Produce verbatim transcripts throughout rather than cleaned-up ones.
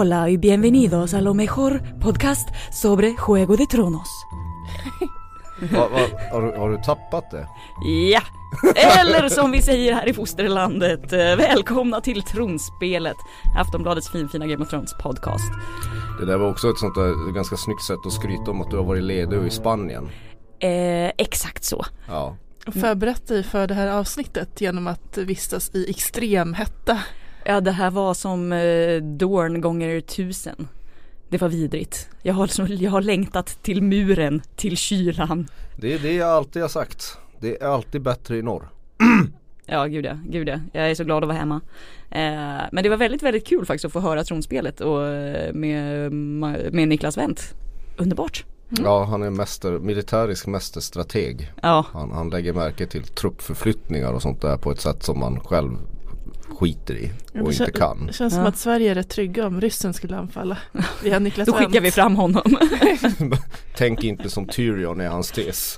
Hola y bienvenidos a lo mejor podcast sobre Juego de Tronos. va, va, har, du, har du tappat det? Ja, eller som vi säger här i fosterlandet, välkomna till Tronspelet, Aftonbladets finfina Game of Thrones podcast. Det där var också ett sånt där ganska snyggt sätt att skryta om att du har varit ledig i Spanien. Eh, exakt så. Ja. Förberett dig för det här avsnittet genom att vistas i extrem hetta. Ja, det här var som eh, Dorn gånger tusen. Det var vidrigt. Jag har, jag har längtat till muren, till kylan. Det är det jag alltid har sagt. Det är alltid bättre i norr. Ja, gud ja, gud ja. Jag är så glad att vara hemma. Eh, men det var väldigt, väldigt kul faktiskt att få höra Tronspelet och, med, med Niklas Wendt. Underbart. Mm. Ja, han är mäster, militärisk mästerstrateg. Ja. Han, han lägger märke till truppförflyttningar och sånt där på ett sätt som man själv skiter i och det inte kan. Det känns ja. som att Sverige är rätt trygga om ryssen skulle anfalla. Vi har Niklas Då skickar Wendt. vi fram honom. Tänk inte som Tyrion i hans tes.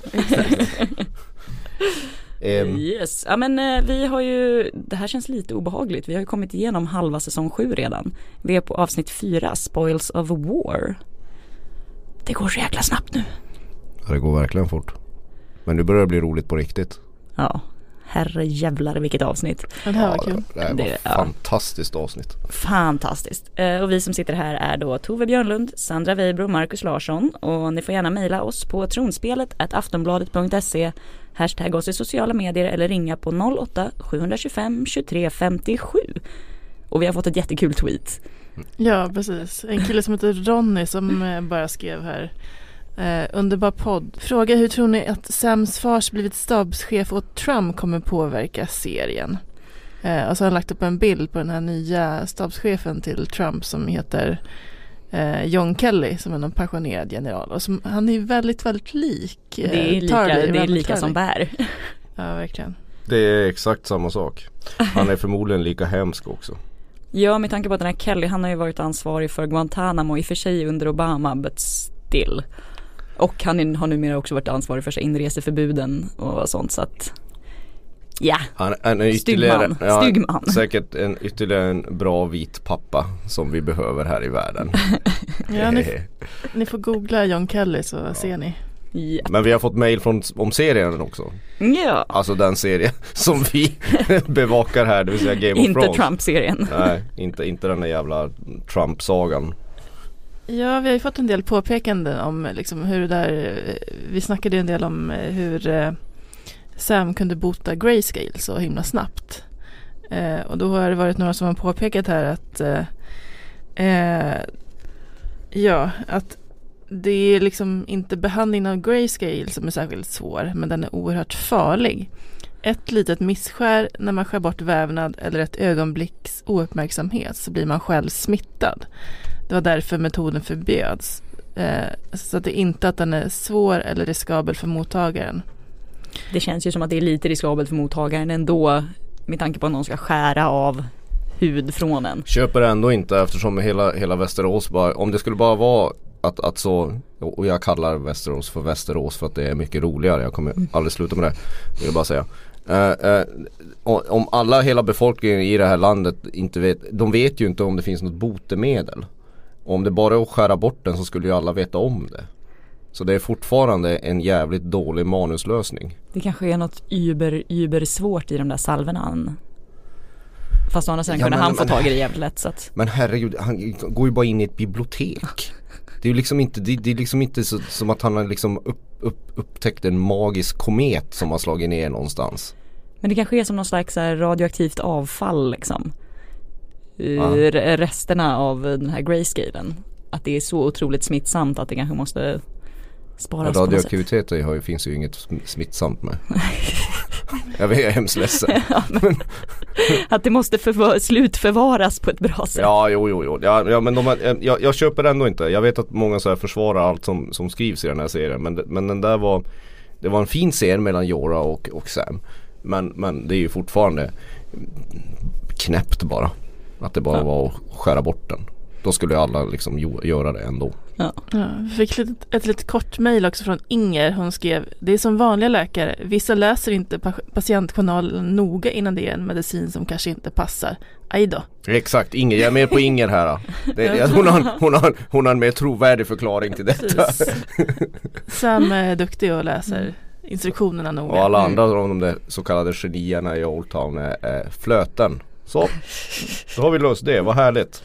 um. Yes, ja men eh, vi har ju, det här känns lite obehagligt. Vi har ju kommit igenom halva säsong sju redan. Vi är på avsnitt fyra, Spoils of War. Det går så jäkla snabbt nu. Ja, det går verkligen fort. Men nu börjar det bli roligt på riktigt. Ja, herre jävlar vilket avsnitt. Ja, det här var ja, kul. Det här var det, ja. fantastiskt avsnitt. Fantastiskt. Eh, och vi som sitter här är då Tove Björnlund, Sandra Weibro och Marcus Larsson. Och ni får gärna mejla oss på tronspelet at aftonbladet punkt se, hashtag oss i sociala medier eller ringa på noll åtta sju två fem tjugotre femtiosju. Och vi har fått ett jättekul tweet. Ja, precis. En kille som heter Ronny som eh, bara skrev här. Eh, underbar podd. Fråga hur tror ni att Sams fars blivit stabschef åt Trump kommer påverka serien? Eh, och så har han lagt upp en bild på den här nya stabschefen till Trump som heter eh, John Kelly, som är en pensionerad general. Och som, han är väldigt, väldigt lik. Eh, det är lika, Tarly, det är lika Tarly. som bär. Ja, verkligen. Det är exakt samma sak. Han är förmodligen lika hemsk också. Ja, med tanke på att den här Kelly, han har ju varit ansvarig för Guantanamo i och för sig under Obama, but still. Och han har numera också varit ansvarig för sig inreseförbuden och sånt, så att ja, han, han är ytterligare, Stygg man. Ja, Stygg man. säkert en, ytterligare en bra vit pappa som vi behöver här i världen. Ja, ni, ni får googla John Kelly så ja. ser ni. Ja. Men vi har fått mejl från, om serien också. Ja. Alltså den serie som vi bevakar här, det vill säga Game of Inte Thrones. Inte Trump-serien. Nej, inte, inte den där jävla Trump-sagan. Ja, vi har ju fått en del påpekanden om liksom hur det där, vi snackade en del om hur eh, Sam kunde bota grayscale så himla snabbt. Eh, och då har det varit några som har påpekat här att eh, ja, att det är liksom inte behandlingen av grayscale som är särskilt svår, men den är oerhört farlig. Ett litet misskär när man skär bort vävnad eller ett ögonblicks ouppmärksamhet så blir man själv smittad. Det var därför metoden förbjöds. Eh, så att det är inte att den är svår eller riskabel för mottagaren. Det känns ju som att det är lite riskabelt för mottagaren ändå, med tanke på att någon ska skära av hud från en. Köper ändå inte, eftersom hela, hela Västerås bara, om det skulle bara vara att, att så, och jag kallar Västerås för Västerås för att det är mycket roligare, jag kommer aldrig sluta med det, vill jag bara säga. Uh, uh, om alla, hela befolkningen i det här landet inte vet, de vet ju inte om det finns något botemedel. Om det bara är att skära bort den så skulle ju alla veta om det. Så det är fortfarande en jävligt dålig manuslösning. Det kanske är något über, über svårt i de där salverna. Fast å andra sidan ja, kunde men, han få men, tag i det jävligt lätt. Så att... Men herregud, han går ju bara in i ett bibliotek. Det är ju liksom inte, det, det är liksom inte så, som att han har liksom upp, upp, upptäckt en magisk komet som har slagit ner någonstans. Men det kanske är som någon slags så här radioaktivt avfall liksom. Ja. Resterna av den här grayscalen. Att det är så otroligt smittsamt att det kanske måste sparas. Radioaktivitet har ju, finns ju inget smittsamt med. Jag vet, jag är hemskt ledsen. Ja, men, att det måste förvar- slutförvaras på ett bra sätt. Ja, jo, jo, jo. Ja, ja, men de, jag, jag köper ändå inte. Jag vet att många så här försvarar allt som, som skrivs i den här serien. Men, men den där var, det var en fin serie mellan Jorah och, och Sam. Men, men det är ju fortfarande knäppt bara. Att det bara ja. var att skära bort den. då skulle alla liksom jo- göra det ändå. Ja. Ja, vi fick ett, ett litet kort mejl också från Inger. Hon skrev: det är som vanliga läkare. Vissa läser inte pa- patientjournalen noga innan det är en medicin som kanske inte passar. Aj då. Exakt, Inger, jag är med på Inger här. Det, hon, har, hon, har, hon har en mer trovärdig förklaring till detta. Sam är duktig och läser instruktionerna noga. Och alla andra av de där så kallade genierna i Old Town är, är flöten. Så, då har vi löst det, vad härligt.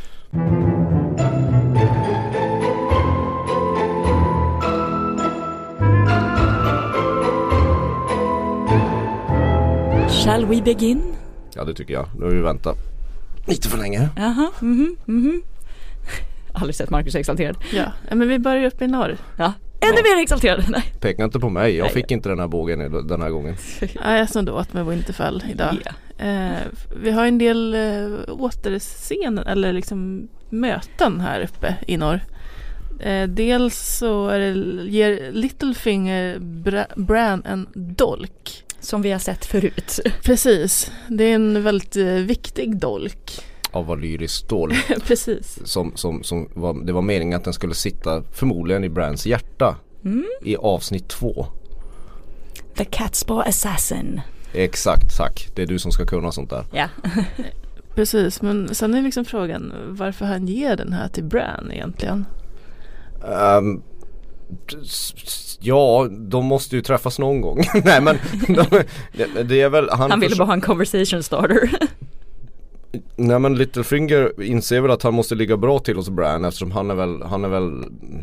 Shall we begin? Ja, det tycker jag. Nu har vi väntat lite för länge. Jaha, mhm, mhm. Aldrig sett Marcus exalterad. Ja, men vi börjar upp i norr. Ja, ännu ja. mer exalterad. Nej. Peka inte på mig, jag Nej. fick inte den här bågen den här gången. Ja, jag snodde åt med Winterfell idag. Yeah. Eh, vi har en del eh, återscener eller liksom möten här uppe i norr. Eh, dels så är det, ger Littlefinger Bra- Bran en dolk. Som vi har sett förut. Precis, det är en väldigt eh, viktig dolk. Av valyrisk stål. Precis. Som, som, som var, det var meningen att den skulle sitta förmodligen i Brans hjärta. Mm. I avsnitt två. The Catspaw Assassin. Exakt, tack. Det är du som ska kunna sånt där. Ja. Precis, men sen är liksom frågan varför han ger den här till Bran egentligen. Um, ja, de måste ju träffas någon gång. Nej, men de, det, det är väl han, han ville förs- bara ha en conversation starter. Nej, men Littlefinger inser väl att han måste ligga bra till hos Bran eftersom han är väl, han är väl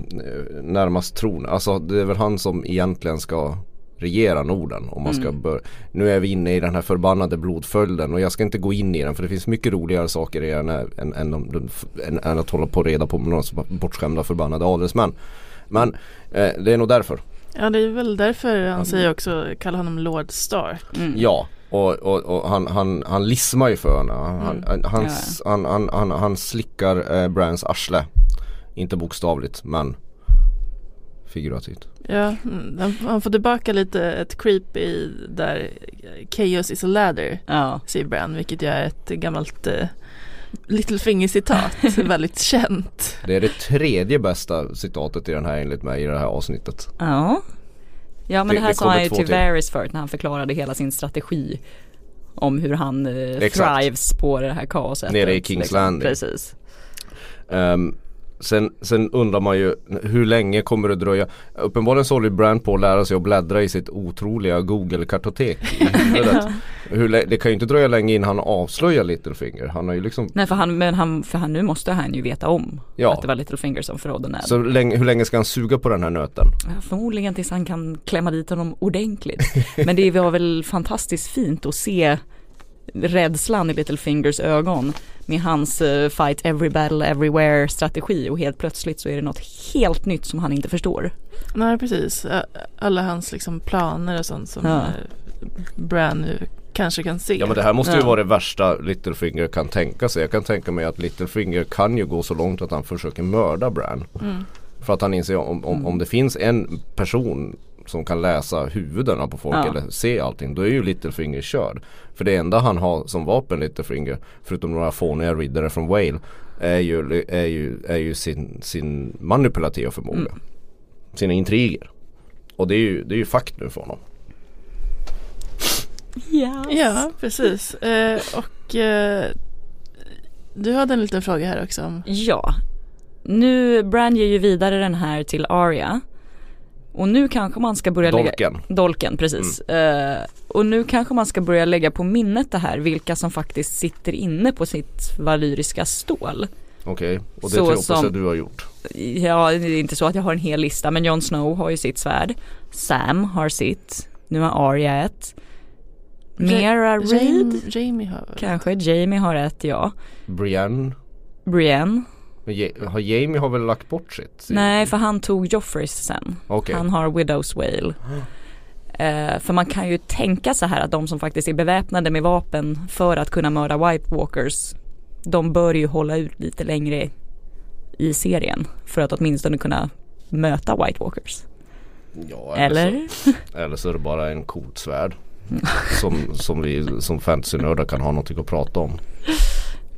närmast tron. Alltså det är väl han som egentligen ska regera Norden om man ska mm. bör- nu är vi inne i den här förbannade blodföljden och jag ska inte gå in i den för det finns mycket roligare saker i den än, än, än, än, än att hålla på reda på några bortskämda förbannade adelsmän. Men eh, det är nog därför. Ja, det är väl därför han mm. säger också, kallar honom Lord Stark. Mm. Ja. Och, och, och han, han, han lismar ju för henne. Han, mm. han, hans, ja. han, han, han, han slickar eh, Brans arsle. Inte bokstavligt, men figurativt. Ja, han, han får tillbaka lite ett creep i där Chaos is a ladder, ja. Säger Bran, vilket är ett gammalt eh, Littlefinger-citat. Väldigt känt. Det är det tredje bästa citatet i den här enligt mig i det här avsnittet. Ja. Ja, men det, det här det sa han ju till Varys förut när han förklarade hela sin strategi om hur han eh, thrives på det här kaoset. Nere i King's liksom. Landing. Precis. Um, sen, sen undrar man ju hur länge kommer det dröja. Uppenbarligen så håller Bran på att lära sig att bläddra i sitt otroliga Google-kartotek i huvudet. Ja. Hur, det kan ju inte dröja länge innan han avslöjar Littlefinger. Han har ju liksom... Nej, för, han, men han, för han, nu måste han ju veta om ja. att det var Littlefinger som förrådde Ned. Så länge, hur länge ska han suga på den här nöten? Ja, förmodligen tills han kan klämma dit honom ordentligt. Men det var väl fantastiskt fint att se rädslan i Littlefingers ögon med hans uh, fight every battle everywhere strategi och helt plötsligt så är det något helt nytt som han inte förstår. Nej, precis. Alla hans liksom planer och sånt som ja. Bran nu kanske kan se. Ja, men det här måste ju ja. vara det värsta Littlefinger kan tänka sig. Jag kan tänka mig att Littlefinger kan ju gå så långt att han försöker mörda Bran. Mm. För att han inser om, om, mm. om det finns en person som kan läsa huvudena på folk ja. eller se allting, då är ju Littlefinger körd. För det enda han har som vapen, Littlefinger, förutom några fåniga riddare från Vale, är ju, är ju, är ju sin, sin manipulativa förmåga. Mm. Sina intriger. Och det är ju, det är ju fakt nu för honom. Yes. Ja, precis. Eh, och eh, du hade en liten fråga här också. Om... Ja. Nu, Bran ger ju vidare den här till Arya. Och nu kanske man ska börja Dolken. lägga... Dolken, precis. Mm. Uh, och nu kanske man ska börja lägga på minnet det här, vilka som faktiskt sitter inne på sitt valyriska stål. Okej, okay. Och det tror jag att du har gjort. Ja, det är inte så att jag har en hel lista, men Jon Snow har ju sitt svärd. Sam har sitt. Nu har Arya ett. Mera Reed? Reed? Jamie har Kanske, Jamie har ett, ja. Brienne? Brienne. Har Jamie har väl lagt bort sitt? Nej, för han tog Joffreys sen. Okay. Han har Widow's Wail. Uh, för man kan ju tänka så här att de som faktiskt är beväpnade med vapen för att kunna mörda White Walkers, de bör ju hålla ut lite längre i serien för att åtminstone kunna möta White Walkers. Ja, eller? Eller så, eller så är det bara en coolt svärd som, som vi som fantasy-nördar kan ha något att prata om.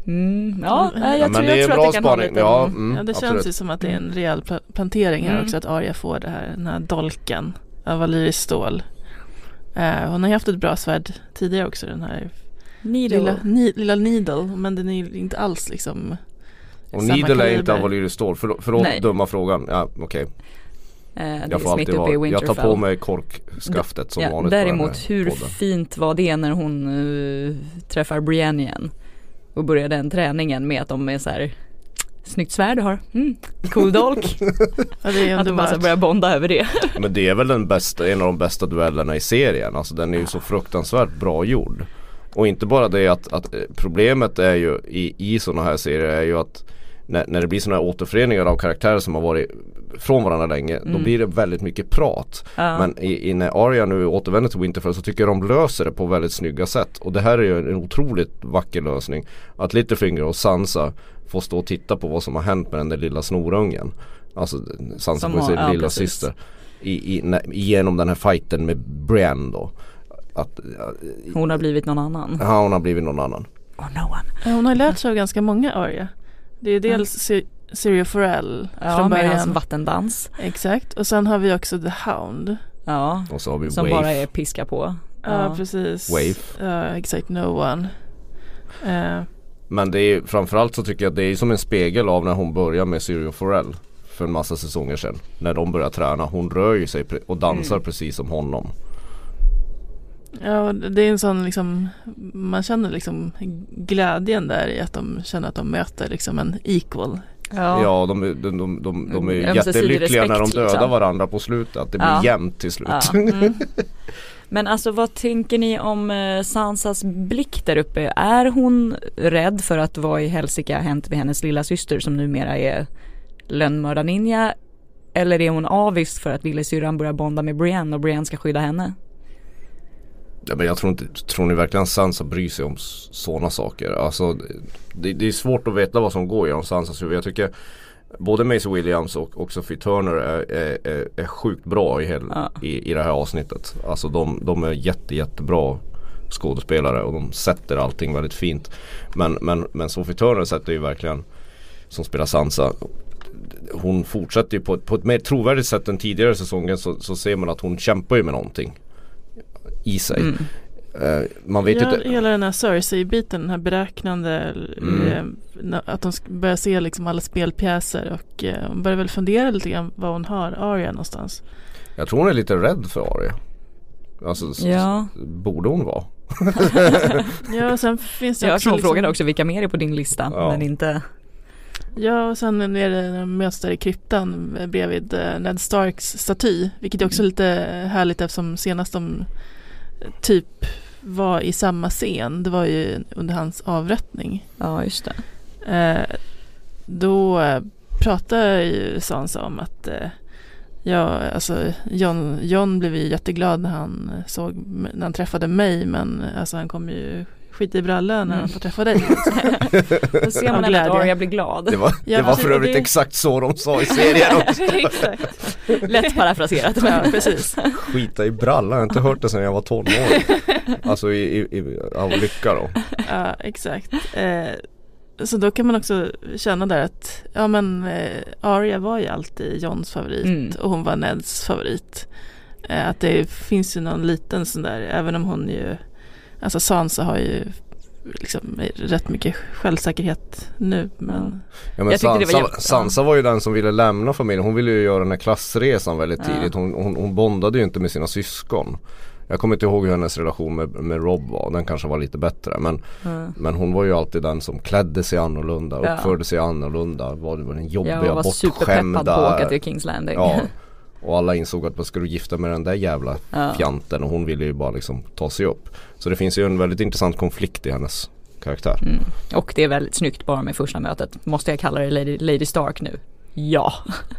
Mm, ja, Mm. jag Ja, tror, men det jag är tror bra att det kan ha spaning. lite... Ja, mm, ja, det absolut. känns ju som att det är en rejäl pla- plantering här Mm. också, att Arya får det här, den här dolken av valyriskt stål. Uh, hon har ju haft ett bra svärd tidigare också, den här Needle. lilla, ni, lilla Needle, men den är ju inte alls liksom Och samma Needle är kaliber. inte av valyriskt stål. För, förlåt Nej. dumma frågan. Ja, okej. Okay. Eh, det Jag är får alltid mitt uppe i vara, jag Winterfell. tar på mig korkskaftet som Ja, vanligt. på den däremot här hur podden. fint var det när hon uh, träffar Brienne igen och börjar den träningen med att de är så här: snyggt svärd du har, mm, cool dolk. Ja, det är Att de bara så här börjar bonda över det. Men det är väl den bästa, en av de bästa duellerna i serien. Alltså den är ju så fruktansvärt bra gjord. Och inte bara det att, att problemet är ju i, i sådana här serier är ju att när, när det blir sådana här återföreningar av karaktärer som har varit från varandra länge, Mm. då blir det väldigt mycket prat. Ja. Men i, i när Arya nu återvänder till Winterfell så tycker jag de löser det på väldigt snygga sätt. Och det här är ju en otroligt vacker lösning. Att Littlefinger och Sansa får stå och titta på vad som har hänt med den där lilla snorungen. Alltså Sansa Som får sin har- ja, lilla precis. syster. I, i, när, genom den här fighten med Brienne då. Att, Hon har blivit någon annan. ja, hon har blivit någon annan. Or no one. Ja, hon har lärt sig av ganska många Arya. Det är dels mm. Syrio Forel Ja, från med hans början. vattendans. Exakt. Och sen har vi också The Hound. Ja, Och så har vi som Waif. bara är piska på. Ja, Ja. precis. Waif. Ja, exakt. No one. Uh, Men det är framförallt så tycker jag att det är som en spegel av när hon börjar med Syrio Forel för en massa säsonger sedan. När de börjar träna. Hon rör ju sig pre- och dansar Mm. precis som honom. ja, det är en sån liksom, man känner liksom glädjen där i att de känner att de möter liksom en equal. Ja. Ja, de, de, de, de, de, de är ju Ömsesidig jättelyckliga när de respekt, dödar liksom. varandra på slutet. Att det blir Ja. jämnt till slut. Ja. Mm. Men alltså vad tänker ni om eh, Sansas blick där uppe? Är hon rädd för att vad i helsike har hänt med hennes lilla syster som numera är lönnmördarninja? Eller är hon avis för att lillasyrran börjar bonda med Brienne och Brienne ska skydda henne? Ja, men jag tror inte, tror ni verkligen Sansa bryr sig om sådana saker? Alltså, det, det är svårt att veta vad som går genom Sansas huvud. Jag tycker både Maisie Williams och, och Sophie Turner är, är, är, är sjukt bra i, hel, Ja. i, i det här avsnittet. Alltså de, de är jätte, jättebra skådespelare och de sätter allting väldigt fint. Men, men, men Sophie Turner sätter ju verkligen, som spelar Sansa, hon fortsätter ju på ett, på ett mer trovärdigt sätt än tidigare säsongen, så, så ser man att hon kämpar ju med någonting i sig. Mm. Uh, man vet Ja, inte. hela den här Cersei-biten, den här beräknande, Mm. eh, att de ska börja se liksom alla spelpjäser och eh, hon börjar väl fundera lite grann var hon har Arya någonstans. Jag tror hon är lite rädd för Arya. Alltså, s- Ja. s- borde hon vara? Ja, och sen finns det Jag också tror hon liksom, frågade också vilka mer är på din lista, Ja. men inte... ja, och sen är det när de möts där i kryptan bredvid eh, Ned Starks staty, vilket är också lite härligt eftersom senast de eh, typ var i samma scen, det var ju under hans avrättning. Ja, just det. Eh, då eh, pratar ju Sansa om att eh, ja, alltså John, John blev ju jätteglad när han såg, när han träffade mig, men alltså han kommer ju skit i brallan när Mm. han får träffa dig. Då ser man Av ändå att glädje. Arya blir glad. Det var, Ja, det var precis, för och övrigt det- exakt så de sa i serien också. Exakt. Lätt parafraserat. Ja, precis. Skita i brallan, jag har inte hört det sedan jag var tolv år. Alltså i, i, i, av lycka då. Ja, exakt. Eh, så då kan man också känna där att ja, men eh, Arya var ju alltid Johns favorit Mm. och hon var Neds favorit. Eh, att det finns ju någon liten sån där, även om hon ju, alltså Sansa har ju liksom rätt mycket självsäkerhet nu, men Ja, men Jag tyckte det var Sansa, jävligt- Sansa var ju den som ville lämna familjen. Hon ville ju göra den här klassresan väldigt Ja. tidigt. Hon, hon, hon bondade ju inte med sina syskon. Jag kommer inte ihåg hur hennes relation med, med Rob var. Den kanske var lite bättre. Men, Mm. men hon var ju alltid den som klädde sig annorlunda. Ja. Uppförde sig annorlunda. Var, var den jobbiga, Jag var superpeppad på att åka till King's Landing. Ja. Och alla insåg att man skulle gifta med den där jävla Ja. fjanten. Och hon ville ju bara liksom ta sig upp. Så det finns ju en väldigt intressant konflikt i hennes karaktär. Mm. Och det är väldigt snyggt bara med första mötet. Måste jag kalla det Lady, Lady Stark nu? Ja.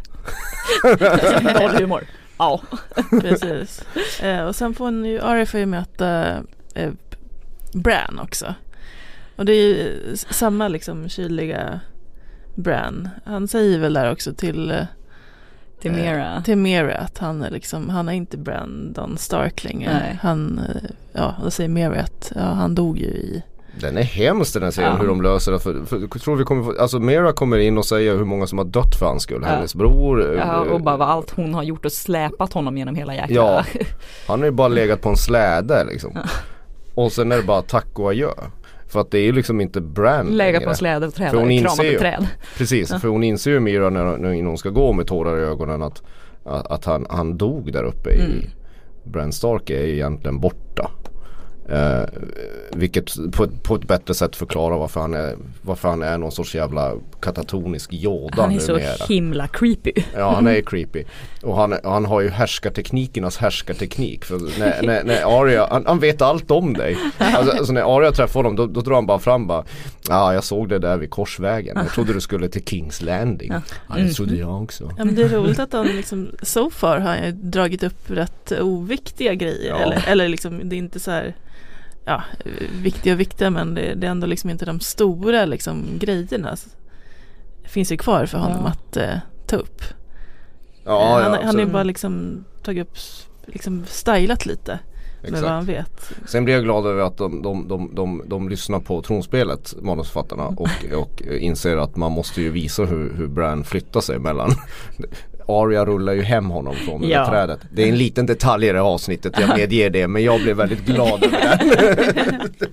Noll humor. Ja. precis. Eh, och sen får hon ju, Arya får ju möta eh, Bran också. Och det är ju s- samma liksom kyliga Bran. Han säger väl där också till eh, Till Mera. till Mera att han är liksom, han är inte Brandon Stark längre. Nej. Han, eh, ja, då säger Mera att ja, han dog ju i Den är hemskt den här serien, ja. hur de löser det. För, för, jag tror vi kommer få, alltså Mera kommer in och säger hur många som har dött för hans skull. Ja. Hennes bror. Ja, och bara vad allt hon har gjort och släpat honom genom hela jäkla. Ja, han har ju bara legat på en släde liksom. Ja. Och sen är det bara tack och adjö. För att det är ju liksom inte Bran lägga på släde och träd, krama på träd. Precis, ja. För hon inser ju Mera när, när hon ska gå med tårar i ögonen att, att, att han, han dog där uppe mm. i Bran Stark är egentligen borta. Uh, vilket på ett, på ett bättre sätt förklarar varför han är varför han är någon sorts jävla katatonisk Yoda. Han är så mera. himla creepy. Ja, han är creepy. Och han, han har ju härskarteknikernas härskarteknik. För när, när, när Arya, han, han vet allt om dig. Alltså, alltså när Arya träffar honom, då, då drar han bara fram bara, ja, ah, jag såg det där vid korsvägen. Jag trodde du skulle till King's Landing. Ja, ja det trodde jag också. Ja, men det är roligt att han liksom, so far har han dragit upp rätt oviktiga grejer. Ja. Eller, eller liksom, det är inte så här ja, viktiga och viktiga, men det, det är ändå liksom inte de stora liksom, grejerna. Det finns ju kvar för honom ja. att uh, ta upp. Ja, han ja, han är bara liksom tagit upp, liksom stylat lite. Exakt. Med vad han vet. Sen blir jag glad över att de, de, de, de, de lyssnar på tronspelet, manusförfattarna, och, och inser att man måste ju visa hur, hur Bran flyttar sig mellan. Arya rullar ju hem honom från ja. det trädet. Det är en liten detalj i det avsnittet, jag medger det, men jag blev väldigt glad över det.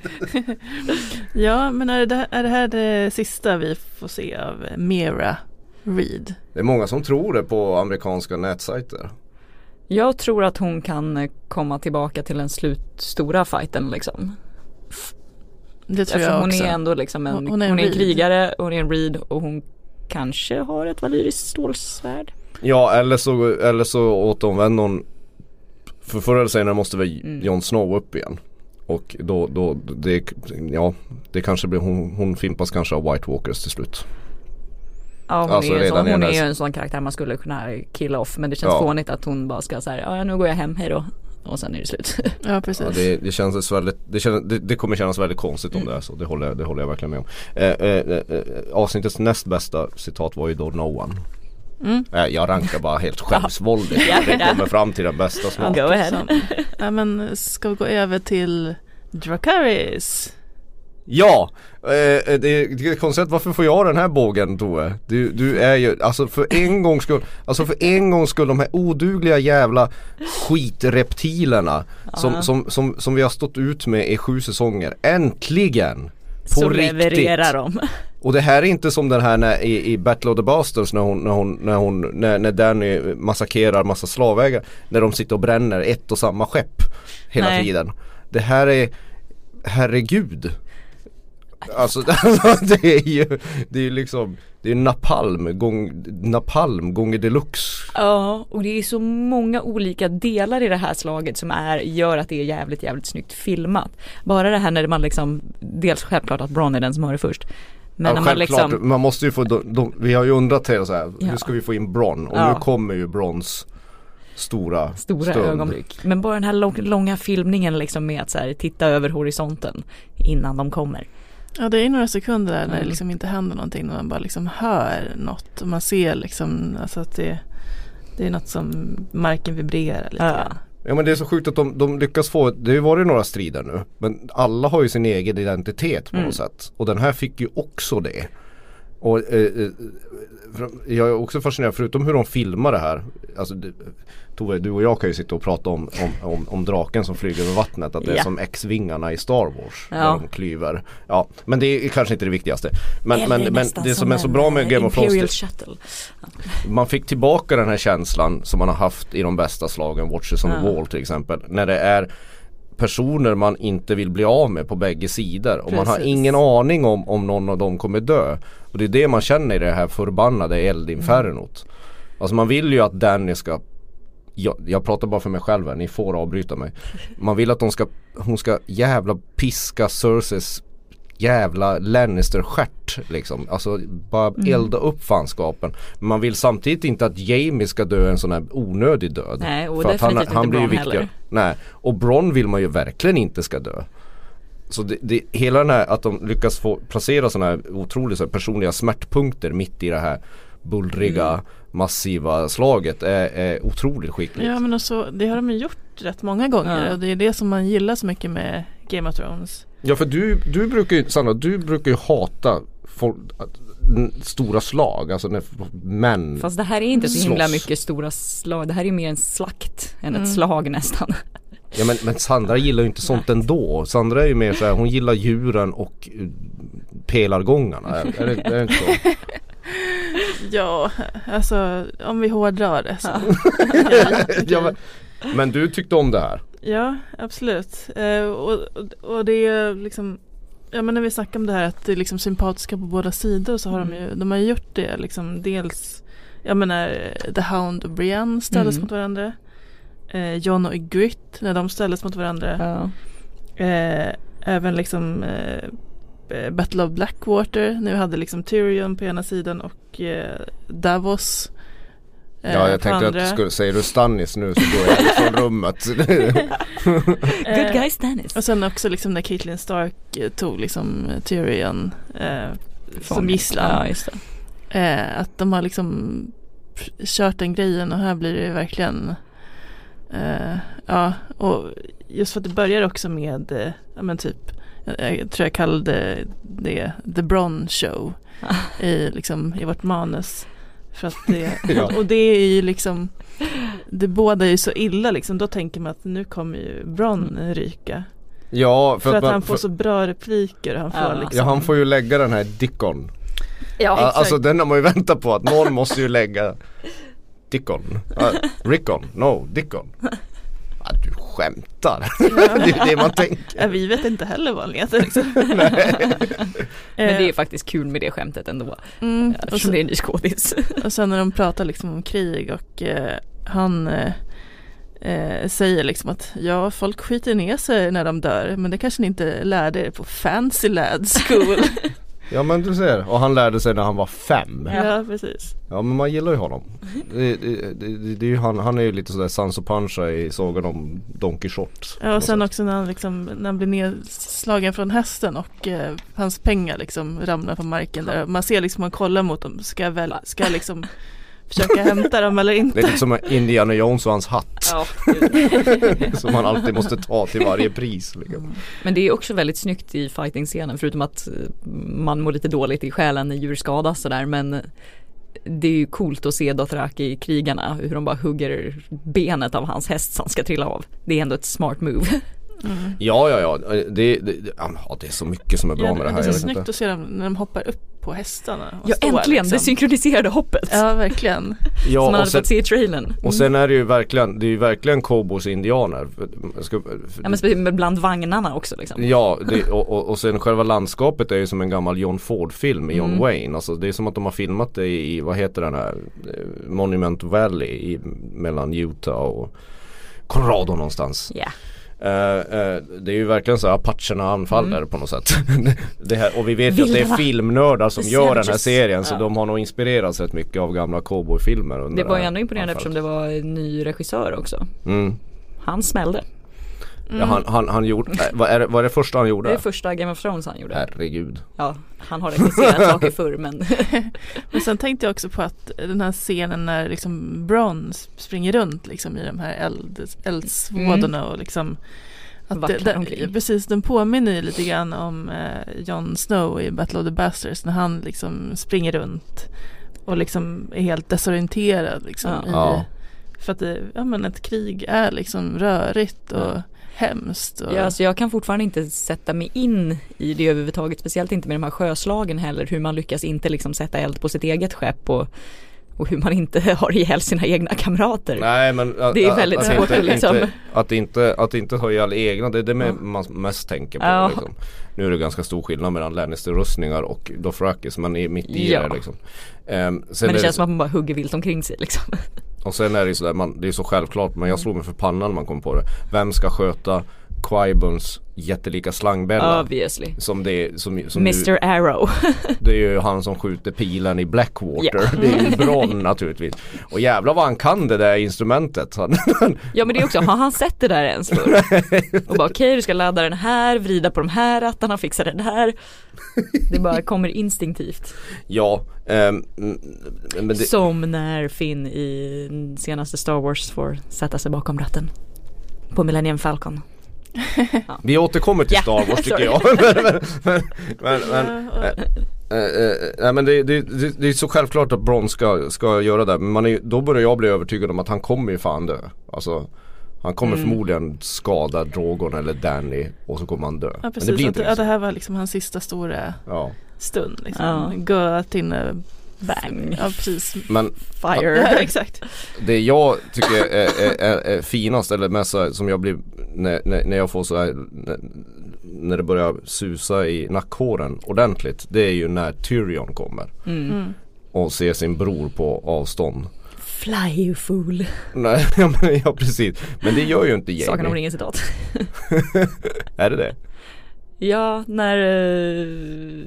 Ja, men är det, är det här det sista vi får se av Mera Reed? Det är många som tror det på amerikanska nätsajter. Jag tror att hon kan komma tillbaka till den slutstora fighten liksom. Det tror jag hon också. Är ändå liksom en, hon, hon är en, hon är en krigare, hon är en Reed och hon kanske har ett valyriskt stålsvärd. Ja, eller så, eller så återvänder hon, för förr eller senare måste väl mm. Jon Snow upp igen. Och då, då det, ja, det kanske blir, hon, hon fimpas kanske av White Walkers till slut. Ja, hon, alltså, är, ju sån, hon är ju en sån karaktär man skulle kunna killa off, men det känns ja. fånigt att hon bara ska säga ja, nu går jag hem, hej då. Och sen är det slut. Ja, precis. Ja, det, det, känns väldigt, det, känns, det, det kommer kännas väldigt konstigt om mm. det är så. Det håller, det håller jag verkligen med om. Eh, eh, eh, avsnittets näst bästa citat var ju då No One. Mm. Eh, jag rankar bara helt självsvåldigt. Ja. Det kommer fram till den bästa smaken. Go ahead. Ja, men ska vi gå över till Dracarys? Ja, eh, det, det är konstigt, varför får jag den här bågen, Tove? Du, du är ju, alltså för en gång skull, alltså för en gång skull de här odugliga jävla skitreptilerna som, som, som, som vi har stått ut med i sju säsonger, äntligen på så riktigt. Levererar de. Och det här är inte som den här när, i, i Battle of the Bastards när hon, när hon, när hon, när, när Danny massakrerar massa slavägare, när de sitter och bränner ett och samma skepp hela Nej. tiden. Det här är, herregud. Alltså det är ju det är ju liksom det är napalm gång, napalm gånger deluxe. Ja, och det är så många olika delar i det här slaget som är, gör att det är jävligt jävligt snyggt filmat. Bara det här när man liksom, dels självklart att Bronn är den som har det först. Men ja, när man liksom man måste ju få de, de, vi har ju undrat till så här, ja. hur ska vi få in Bronn? Och ja. nu kommer ju Brons stora stora stund. ögonblick. Men bara den här lång, långa filmningen liksom med att så här, titta över horisonten innan de kommer. Ja, det är några sekunder där när mm. det liksom inte händer någonting, när man bara liksom hör något och man ser liksom, alltså att det, det är något som marken vibrerar lite. Ja. Ja, men det är så sjukt att de, de lyckas få, det har ju varit några strider nu, men alla har ju sin egen identitet på mm. något sätt. Och den här fick ju också det. Och eh, jag är också fascinerad, förutom hur de filmar det här, alltså det, Tove, du och jag kan ju sitta och prata om, om, om, om draken som flyger över vattnet, att det är ja. som X-vingarna i Star Wars ja. där de klyver. Ja, men det är kanske inte det viktigaste. Men, men, men det som, som är så bra med Game of Thrones, man fick tillbaka den här känslan som man har haft i de bästa slagen, Watchers on ja. the Wall till exempel, när det är personer man inte vill bli av med på bägge sidor. Och Precis. man har ingen aning om om någon av dem kommer dö. Och det är det man känner i det här förbannade eldinfernot. Mm. Alltså man vill ju att Danny ska, jag, jag pratar bara för mig själv här, ni får avbryta mig. Man vill att de ska, hon ska jävla piska Cerseis jävla Lannister-stjärt liksom. Alltså bara mm. elda upp fanskapen. Men man vill samtidigt inte att Jaime ska dö en sån här onödig död. Nej, och för att han, han blir ju viktigare. Nej, och Bronn vill man ju verkligen inte ska dö. Så det, det, hela den här, att de lyckas få placera såna här otroliga så här personliga smärtpunkter mitt i det här bullriga, mm. massiva slaget är, är otroligt skickligt. Ja, men också, det har de ju gjort rätt många gånger ja. och det är det som man gillar så mycket med Game of Thrones. Ja, för du, du brukar ju, Sandra, du brukar ju hata folk, stora slag, alltså när män. Fast det här är inte så himla slåss. mycket stora slag. Det här är mer en slakt än Mm. ett slag nästan. Ja, men, men Sandra gillar ju inte sånt ändå. Sandra är ju mer så här, hon gillar djuren och uh, pelargångarna. Är, är, det, är det inte så? Ja, alltså om vi hårdrar det så. Ja, men, men du tyckte om det här. Ja, absolut. Eh, och, och, och det är liksom, ja men när vi snackar om det här att det är liksom sympatiska på båda sidor så har Mm. de ju, de har ju gjort det liksom dels, jag menar The Hound och Brienne ställdes Mm. mot varandra. Eh, Jon och Ygritte när de ställdes mot varandra. Ja. Eh, även liksom eh, Battle of Blackwater. Nu hade liksom Tyrion på ena sidan och eh, Davos eh, Ja, jag på tänkte andra. att skulle, säger du Stannis nu så går jag från rummet. Good guy Stannis. Och sen också liksom när Caitlyn Stark eh, tog liksom Tyrion eh, som Fången. gisslan. Ja, just det. Eh, att de har liksom kört den grejen och här blir det verkligen eh, ja, och just för att det börjar också med eh, ja men typ jag, jag tror jag kallade det The Bronn Show i, liksom, i vårt manus för att det, Ja. och det är ju liksom det båda är ju så illa liksom, då tänker man att nu kommer ju Bronn ryka Ja, för, för att, att man, han får för, så bra repliker han får Ja. liksom ja, han får ju lägga den här Dickon. Ja, Ja, alltså den har man ju väntat på att någon måste ju lägga Dickon. Uh, Rickon, no, Dickon. Ah, du skämtar. Det är det man tänker. Ja, vi vet inte heller vad han heter liksom. Men det är faktiskt kul med det skämtet ändå. mm, och, Eftersom så, det är en ny skådis. och sen när de pratar liksom om krig och eh, han eh, eh, säger liksom att ja, folk skiter ner sig när de dör, men det kanske ni inte lärde er på Fancy Lad School. Ja, men du ser, och han lärde sig när han var fem. Ja, precis. Ja, men man gillar ju honom. Det, det, det, det är ju han, han är ju lite sådär Sansa Pancha i sagan om Don Quixote. Ja, och sen också när han, liksom, när han blir nedslagen från hästen och eh, hans pengar liksom ramlar på marken där. Man ser liksom, man kollar mot dem, ska jag väl, ska jag liksom försöka hämta dem eller inte? Det är lite som Indiana Jones och hans hatt. Ja, Som man alltid måste ta till varje pris. Liksom. men det är också väldigt snyggt i fighting-scenen, förutom att eh, man mår lite dåligt i själen när djur skadas sådär, men det är ju coolt att se Dothraki, krigarna, hur de bara hugger benet av hans häst som ska trilla av. Det är ändå ett smart move. Mm. Ja, ja, ja. Det, det, det, ja, det är så mycket som är bra Ja, med det här. det är jag så vet snyggt inte. att se dem när de hoppar upp på hästarna. och Ja, står, äntligen, det liksom. synkroniserade hoppet. Ja, verkligen. Som Ja, man hade och sen, fått se i trailern. och sen är det ju verkligen, det är ju verkligen cowboys och indianer. För, jag ska, för, Ja, men speciellt med bland vagnarna också liksom. ja, det, och, och, och sen själva landskapet är ju som en gammal John Ford-film med John Mm. Wayne. Alltså det är som att de har filmat det i, vad heter den här, eh, Monument Valley i, mellan Utah och Colorado någonstans. Ja. Uh, uh, det är ju verkligen så att Apacherna anfaller Mm. på något sätt. det här, och vi vet ju att det är Vildarna. filmnördar som The gör den här Savages. serien, så Ja. de har nog inspirerats rätt mycket av gamla cowboyfilmer under Det var ju här ändå imponerande anfallet. eftersom det var en ny regissör också. Mm. Han smällde. Mm. Ja, han, han, han gjorde, äh, vad är det, vad är det första han gjorde? Det är första Game of Thrones han gjorde. Herregud. Ja, han har regisserat saker förr, men Men sen tänkte jag också på att den här scenen när liksom Bronn springer runt liksom i de här eld, eldsvådorna och liksom att det, Vacklar det, omkring. precis, den påminner ju lite grann om eh, Jon Snow i Battle of the Bastards när han liksom springer runt och liksom är helt desorienterad liksom Ja. i, Ja. för att det, ja, men ett krig är liksom rörigt och Ja. hemskt och, ja, alltså jag kan fortfarande inte sätta mig in i det överhuvudtaget, speciellt inte med de här sjöslagen heller, hur man lyckas inte liksom sätta eld på sitt eget skepp och, och hur man inte har ihjäl sina egna kamrater. Nej, men att, Det är att- väldigt att, svårt inte, liksom. inte, att inte att inte ha ihjäl egna, det är det Ja. man mest tänker på Ja. liksom. Nu är det ganska stor skillnad mellan Lannister-rustningar och Dothrakis, men är mitt i Ja. det liksom. Um, Men det känns som att man bara hugger vilt omkring sig liksom. Och sen är det ju sådär, man, det är så självklart, men jag slår mig för pannan när man kommer på det. Vem ska sköta Quibons jättelika slangbälla? Obviously. Som det som, som mister Nu, Arrow. det är ju han som skjuter pilen i Blackwater. Ja. Det är ju Bronn naturligtvis. Och jävlar vad han kan det där instrumentet. Han, Ja, men det är också, har han sett det där ens förr? Och bara okej, okay, du ska ladda den här, vrida på de här rattarna, fixa den här. Det bara kommer instinktivt. ja, um, men det, Som när Finn i senaste Star Wars får sätta sig bakom ratten på Millennium Falcon. Ja. Vi återkommer till Star Wars tycker jag. men, men, men, men, äh, äh, äh, men det, det, det, det är så självklart att Bron ska, ska göra det. Men man är, då börjar jag bli övertygad om att han kommer ju fan dö. Alltså han kommer mm. förmodligen skada Drogon eller Danny och så kommer han dö. Ja, precis. Men det blir inte att, ja, det här var liksom hans sista stora ja. stund. Liksom. Ja. Gå till en bang. Ja, precis. Men, Fire. Ja, exakt. Det jag tycker är, är, är, är finast eller mest som jag blir när, när, när jag får så här när, när det börjar susa i nackhåren ordentligt, det är ju när Tyrion kommer Mm. Mm. och ser sin bror på avstånd. Fly you fool. Nej, ja, men, ja precis. Men det gör ju inte Jamie. Sagan om ringen citat. Är det det? Ja, när uh,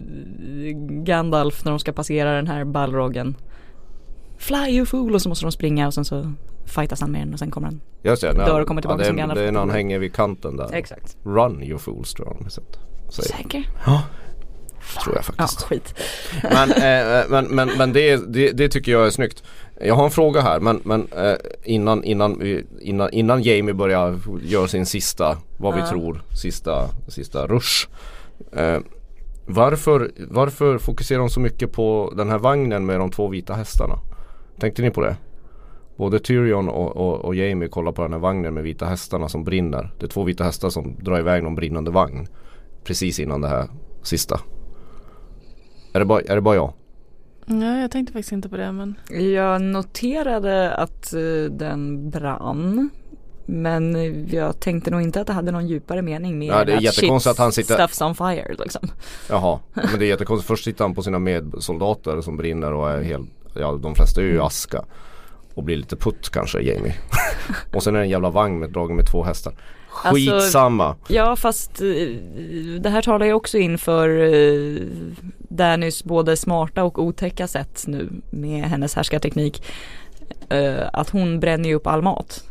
Gandalf när de ska passera den här Balrogen. Fly you fool, och så måste de springa och sen så fightas han med den och sen kommer han. Just det, dör och kommer tillbaka ja, som det, Gandalf. det är när han hänger vid kanten där. Exakt. Run you fools tror jag de säger. Säker? Ja. Tror jag faktiskt. Ja, skit. Men, eh, men, men, men det, det, det tycker jag är snyggt. Jag har en fråga här, men, men eh, innan, innan, innan, innan Jamie börjar göra sin sista, vad vi ja. tror, sista, sista rush. Eh, varför, varför fokuserar de så mycket på den här vagnen med de två vita hästarna? Tänkte ni på det? Både Tyrion och, och, och Jamie kollar på den här vagnen med vita hästarna som brinner. Det är två vita hästar som drar iväg någon brinnande vagn precis innan det här sista. Är det bara, är det bara jag? Ja, jag tänkte faktiskt inte på det, men... Jag noterade att uh, den brann, men jag tänkte nog inte att det hade någon djupare mening med ja, det är att jättekonstigt att han sitter... stuff's on fire liksom. Jaha, men det är jättekonstigt. Först sitter han på sina medsoldater som brinner och är helt, ja de flesta är ju aska och blir lite putt kanske, Jamie. Och sen är det en jävla vagn med dragen med två hästar. Skitsamma. Alltså, ja, fast uh, det här talar ju också in för uh, Dannys både smarta och otäcka sätt nu med hennes härskarteknik. Uh, att hon bränner ju upp all mat.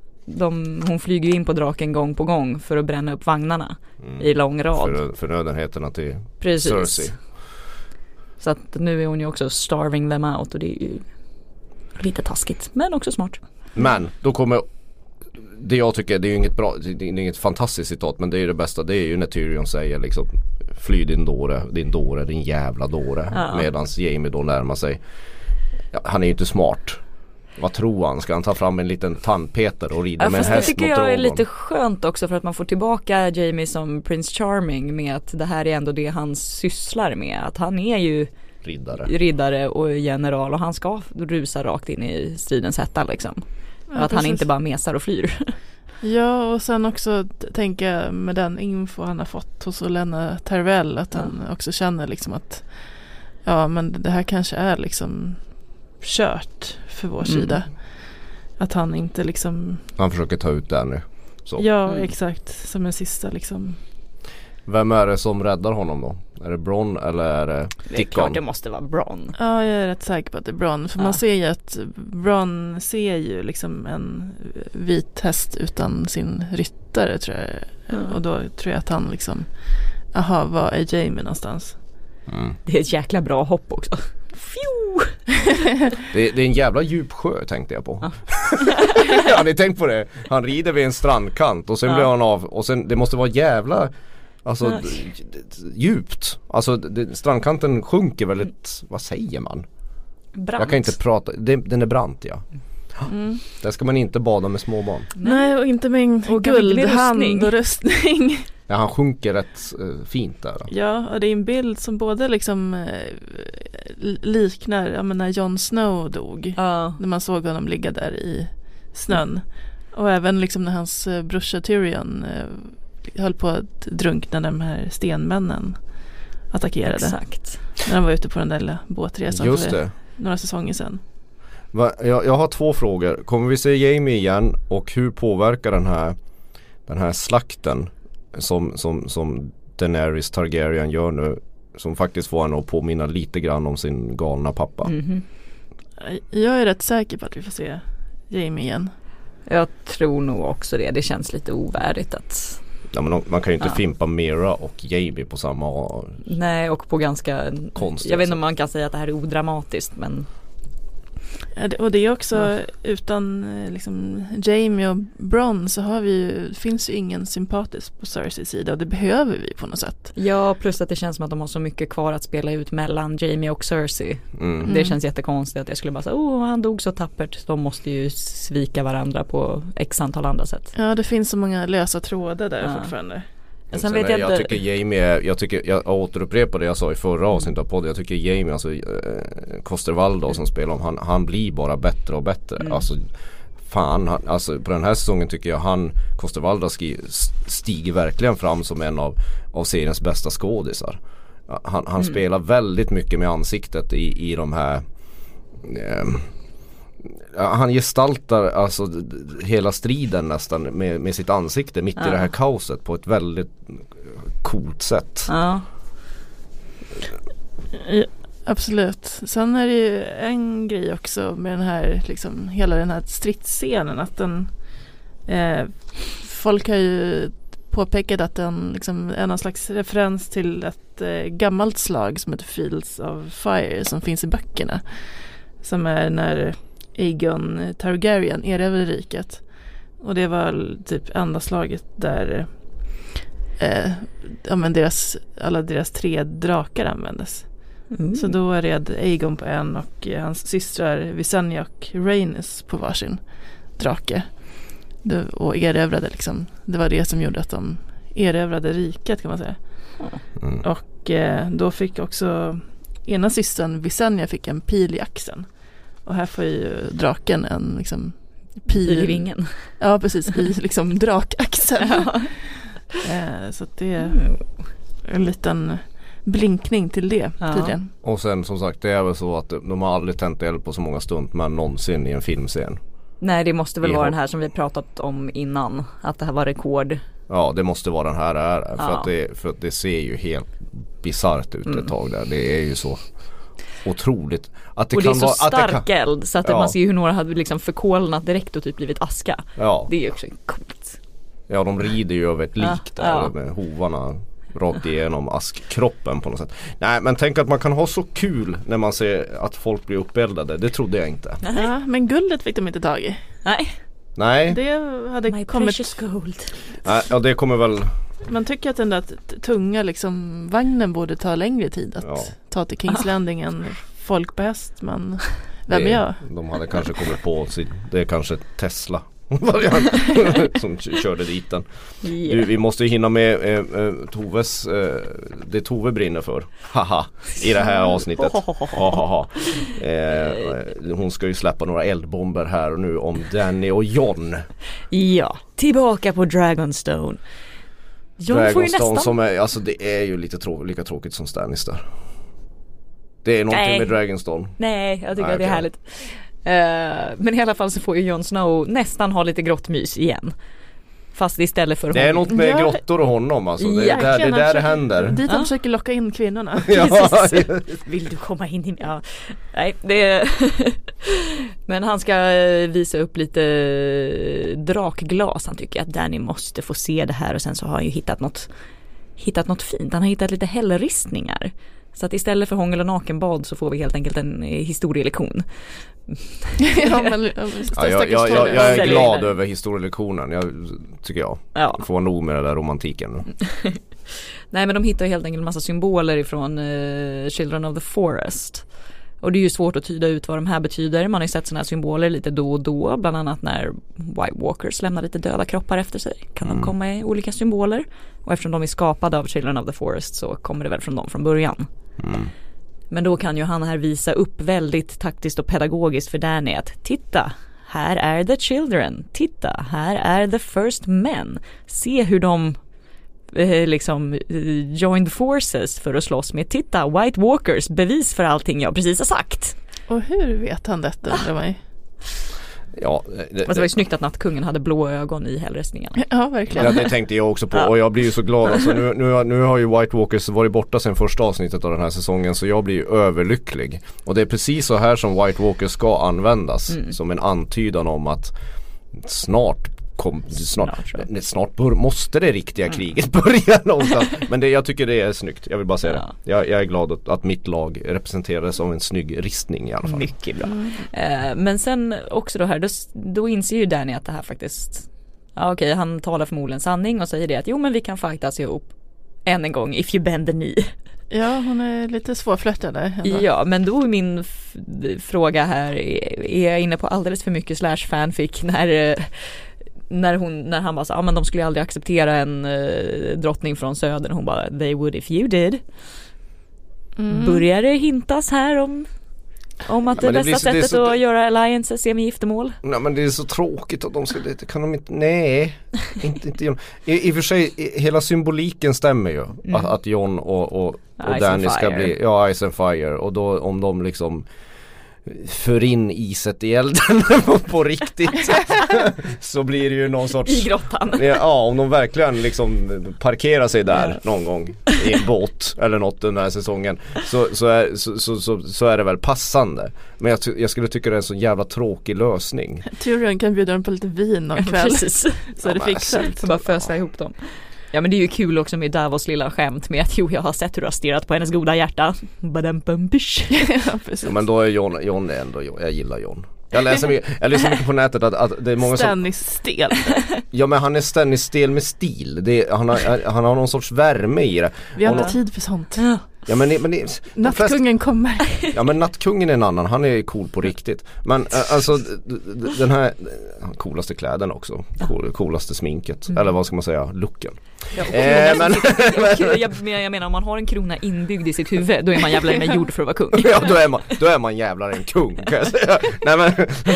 De, hon flyger ju in på draken gång på gång för att bränna upp vagnarna mm. i lång rad. För, förnödenheterna till Precis. Cersei. Så att nu är hon ju också starving them out och det är ju lite taskigt, men också smart. Men då kommer det jag tycker, det är ju inget bra, det är inget fantastiskt citat, men det är det bästa, det är ju när Tyrion säger liksom fly din dåre, din dåre, din jävla dåre, ja. Medans Jamie då närmar sig. Ja, han är ju inte smart. Vad tror han? Ska han ta fram en liten tandpeter och rida ja, med en häst mot det tycker jag dragon? är lite skönt också för att man får tillbaka Jamie som Prince Charming med att det här är ändå det han sysslar med. Att han är ju riddare, riddare och general och han ska rusa rakt in i stridens hetta liksom. Ja, att precis. Han inte bara mesar och flyr. Ja, och sen också tänka med den info han har fått hos Olenna Tyrell att han mm. också känner liksom att ja, men det här kanske är liksom kört för vår mm. sida. Att han inte liksom... Han försöker ta ut det nu. Så. Ja, mm. exakt. Som en sista liksom... Vem är det som räddar honom då? Är det Bronn eller är det Dickon? Det är klart det måste vara Bronn. Ja, jag är rätt säker på att det är Bronn. För ja. Man ser ju att Bronn ser ju liksom en vit häst utan sin ryttare tror jag. Mm. Och då tror jag att han liksom aha, var är Jamie någonstans? Mm. Det är ett jäkla bra hopp också. det, det är en jävla djup sjö tänkte jag på. Ja. Har ni tänkt på det? Han rider vid en strandkant och sen ja. blir han av och sen det måste vara jävla alltså d- d- djupt. Alltså d- strandkanten sjunker väldigt, vad säger man? Brant. Jag kan inte prata, det, den är brant ja. Mm. Där ska man inte bada med småbarn. Nej, och inte med en och guldhand och rustning. Ja, han sjunker rätt uh, fint där. Då. Ja, och det är en bild som både liksom uh, liknar, jag menar Jon Snow dog. Uh. När man såg honom ligga där i snön. Mm. Och även liksom när hans uh, brorsa Tyrion uh, höll på att drunkna de här stenmännen attackerade. Exakt. När han var ute på den där båtresan Just för det. några säsonger sedan. Va, jag, jag har två frågor. Kommer vi se Jamie igen och hur påverkar den här den här slakten som, som, som Daenerys Targaryen gör nu, som faktiskt får henne att påminna lite grann om sin galna pappa? Mm-hmm. Jag är rätt säker på att vi får se Jamie igen. Jag tror nog också det. Det känns lite ovärdigt att... Ja, men man kan ju inte ja. fimpa Mera och Jamie på samma... Nej, och på ganska... konstigt. Jag vet inte om man kan säga att det här är odramatiskt, men... Ja, det, och det är också ja. utan liksom, Jaime och Bronn så har vi ju, finns ju ingen sympatisk på Cerseis sida och det behöver vi på något sätt. Ja, plus att det känns som att de har så mycket kvar att spela ut mellan Jaime och Cersei. Mm. Det känns jättekonstigt att jag skulle bara säga, åh han dog så tappert. De måste ju svika varandra på x antal andra sätt. Ja, det finns så många lösa trådar där ja. fortfarande. Sen Sen vet jag, jag, jag inte... tycker Jaime är, jag tycker, jag återupprepar det jag sa i förra avsnittet av podden. Jag tycker Jaime, alltså eh, Kostervaldo mm. som spelar om, han, han blir bara bättre och bättre. Mm. Alltså fan, han, alltså på den här säsongen tycker jag han, Kostervaldo stiger verkligen fram som en av, av seriens bästa skådisar. Han, han mm. spelar väldigt mycket med ansiktet i, i de här eh, han gestaltar alltså hela striden nästan med, med sitt ansikte mitt ja. i det här kaoset på ett väldigt coolt sätt. Ja. Ja, absolut. Sen är det ju en grej också med den här liksom, hela den här stridsscenen att den eh, folk har ju påpekat att den liksom, är någon slags referens till ett eh, gammalt slag som heter Fields of Fire som finns i böckerna. Som är när Aegon Targaryen erövrade riket. Och det var typ enda slaget där eh, ja, men deras, alla deras tre drakar användes. Mm. Så då red Aegon på en och eh, hans systrar Visenya och Rhaenys på varsin drake. Det, och erövrade liksom. Det var det som gjorde att de erövrade riket kan man säga. Mm. Och eh, då fick också ena systern Visenya fick en pil i axeln. Och här får ju draken en liksom pil i ringen. Ja, precis, i liksom drakaxeln. Ja. eh, så att det är en liten blinkning till det ja. tydligen. Och sen som sagt, det är väl så att de har aldrig tänt eld på så många stuntmän någonsin i en filmscen. Nej, det måste väl vara den här som vi pratat om innan, att det här var rekord. Ja, det måste vara den här är för, ja. att det, för att det ser ju helt bizarrt ut mm. ett tag där. Det är ju så otroligt att det och kan det är så vara, stark att det kan, eld så att ja. man ser ju hur några hade liksom förkolnat direkt och typ blivit aska. Ja. Det är ju också coolt. Ja, de rider ju över ett lik ja. där ja. med hovarna rakt igenom askkroppen på något sätt. Nej, men tänk att man kan ha så kul när man ser att folk blir uppeldade. Det trodde jag inte. Ja, men guldet fick de inte tag i. Nej. Nej. Det hade My kommit... precious gold. Nej, ja, det kommer väl... Man tycker att den där t- tunga liksom, vagnen borde ta längre tid att ja. ta till King's Landing än folk på häst. Men vem det, är jag? De hade kanske kommit på sin, det är kanske Tesla som körde dit den. Yeah. Du, vi måste hinna med eh, eh, Toves eh, det Tove brinner för. Haha, i det här avsnittet. Haha. Eh, hon ska ju släppa några eldbomber här och nu om Dany och Jon. Ja, tillbaka på Dragonstone. Jon Dragonstone får ju nästan... som är, alltså det är ju lite trå- lika tråkigt som Stannis där. Det är någonting Nej. med Dragonstone. Nej, jag tycker Nej, att det är okay. härligt. Uh, men i alla fall så får ju Jon Snow nästan ha lite grottmys igen. Fast istället för det är något med ja. grottor och honom alltså. Det är där det, där försöker, det händer. Dit de ja. försöker locka in kvinnorna. Ja. Vill du komma in i... Ja. Nej, det är... Men han ska visa upp lite drakglas. Han tycker att Dany måste få se det här. Och sen så har han ju hittat något, hittat något fint. Han har hittat lite hällristningar. Så att istället för hångel och nakenbad så får vi helt enkelt en historielektion. ja, men, ja, jag, jag, jag, jag är glad över historielektionen, jag, tycker jag. Ja. Får nog med den där romantiken. Nej, men de hittar helt enkelt en massa symboler ifrån uh, Children of the Forest. Och det är ju svårt att tyda ut vad de här betyder. Man har ju sett sådana här symboler lite då och då. Bland annat när White Walkers lämnar lite döda kroppar efter sig. Kan mm. de komma i olika symboler. Och eftersom de är skapade av Children of the Forest så kommer det väl från dem från början. Mm. Men då kan ju han här visa upp väldigt taktiskt och pedagogiskt för Dany att titta, här är the children. Titta, här är the first men. Se hur de eh, liksom eh, joined forces för att slåss med. Titta, White Walkers, bevis för allting jag precis har sagt. Och hur vet han detta undrar mig? Ja, det, det var ju snyggt att nattkungen hade blå ögon i hällristningarna. Ja, verkligen. Ja, det tänkte jag också på. Ja. Och jag blir ju så glad. Alltså, nu, nu, nu har ju White Walkers varit borta sedan första avsnittet av den här säsongen. Så jag blir ju överlycklig. Och det är precis så här som White Walkers ska användas. Mm. Som en antydan om att snart kom, snart, snart, snart bör, måste det riktiga mm. kriget börja någonstans. Men det, jag tycker det är snyggt, jag vill bara säga ja. det. Jag, jag är glad att, att mitt lag representerades av en snygg ristning i alla fall. Mycket bra. Mm. Uh, men sen också då här, då, då inser ju Danny att det här faktiskt, ja okej, han talar förmodligen sanning och säger det att jo men vi kan faktiskt ihop än en gång, if you bend the knee. Ja, hon är lite svårflörtad där. Ändå. Ja, men då är min f- fråga här, är jag inne på alldeles för mycket slash fanfic när, när, hon, när han bara sa, ja ah, men de skulle aldrig acceptera en uh, drottning från södern. Hon bara, they would if you did. Mm. Börjar det hintas här om Om att ja, det bästa så, sättet så, att det... göra alliances är med giftermål. Nej, men det är så tråkigt att de ska, det kan de inte, nej inte, inte I, I och för sig, i, hela symboliken stämmer ju mm. att, att Jon och, och, och Danny ska bli, ja, Ice and Fire, och då om de liksom för in iset i elden på riktigt så blir det ju någon sorts i grottan. Ja, om de verkligen liksom parkerar sig där ja. någon gång i en båt eller något den här säsongen så, så, är, så, så, så, så är det väl passande. Men jag, jag skulle tycka det är en så jävla tråkig lösning. Tyrion kan bjuda dem på lite vin någon kväll. Precis. Så ja, är det fixat. Så bara fösa ja. ihop dem. Ja, men det är ju kul också med Davos lilla skämt med att jo, jag har sett hur du har stirrat på hennes goda hjärta. Badam-bumpish. Ja, precis. Ja, men då är Jon, Jon är ändå, jag gillar Jon. Jag läser mycket, jag läser mycket på nätet att, att det är många som... Ständigt stel. Ja, men han är ständigt stel med stil. Det är, han, har, han har någon sorts värme i det. Vi har inte tid för sånt. Ja. Ja, men, men det, Nattkungen flest, kommer. Ja, men Nattkungen är en annan. Han är cool på riktigt. Men alltså den här coolaste kläden också. Cool, coolaste sminket. Mm. Eller vad ska man säga? Looken. Ja, eh, men, men, jag, jag menar om man har en krona inbyggd i sitt huvud, då är man jävlar med gjord för att vara kung. Ja, då är man, då är man jävlar en kung, kan jag säga. Nej, men,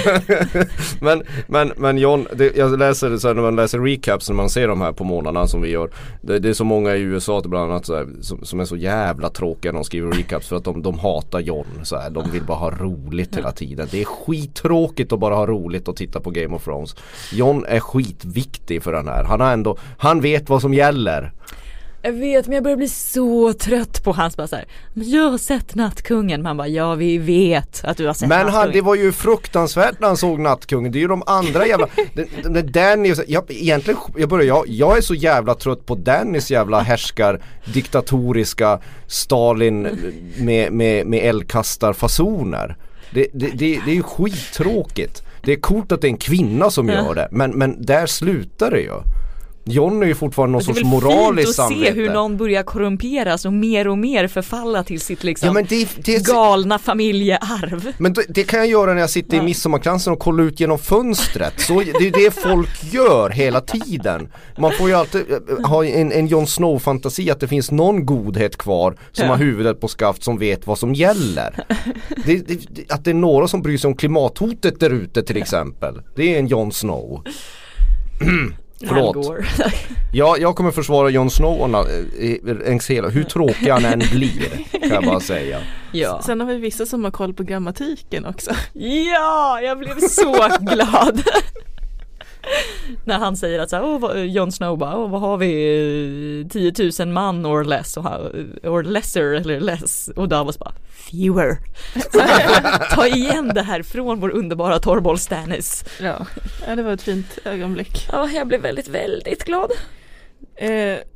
men, men, men Jon, det, jag läser så här, när man läser recaps när man ser de här på månaderna som vi gör. Det, det är så många i U S A bland annat så här, som, som är så jävla tråkiga när de skriver recaps för att de, de hatar Jon. Så här, de vill bara ha roligt hela tiden. Det är skittråkigt att bara ha roligt och titta på Game of Thrones. Jon är skitviktig för den här. Han har ändå, han vet vad som gäller. Jag vet, men jag börjar bli så trött på hans bara så här, men jag har sett Nattkungen. Man bara, ja vi vet att du har sett men Nattkungen. Men det var ju fruktansvärt när han såg Nattkungen. Det är ju de andra jävla det, det, Danny, jag, egentligen, jag, börjar, jag, jag är så jävla trött på Dannys jävla härskar diktatoriska Stalin med, med, med eldkastarfasoner. Det, det, det, det är ju skittråkigt. Det är coolt att det är en kvinna som gör det, men, men där slutar det ju. Jon är ju fortfarande någon sorts moralisk samvete. Det är se hur någon börjar korrumperas och mer och mer förfalla till sitt liksom ja, men det, det, galna familjearv. Men det, det kan jag göra när jag sitter ja. i midsommarkransen och kollar ut genom fönstret. Så det är det folk gör hela tiden. Man får ju alltid ha en, en Jon Snow-fantasi att det finns någon godhet kvar som ja. har huvudet på skaft som vet vad som gäller. Det, det, att det är några som bryr sig om klimathotet där ute till exempel. Det är en Jon Snow. Förlåt. Ja, jag kommer försvara Jon Snow och hela, hur tråkig han än blir, kan jag bara säga. Ja. Sen har vi vissa som har koll på grammatiken också. Ja, jag blev så glad. När han säger att så här, oh, Jon Snow bara, oh, vad har vi tio tusen man or less och, or lesser eller less och Davos bara fewer. Så ta igen det här från vår underbara Torboll Stannis. Ja. Ja, det var ett fint ögonblick. Ja, jag blev väldigt väldigt glad. Eh,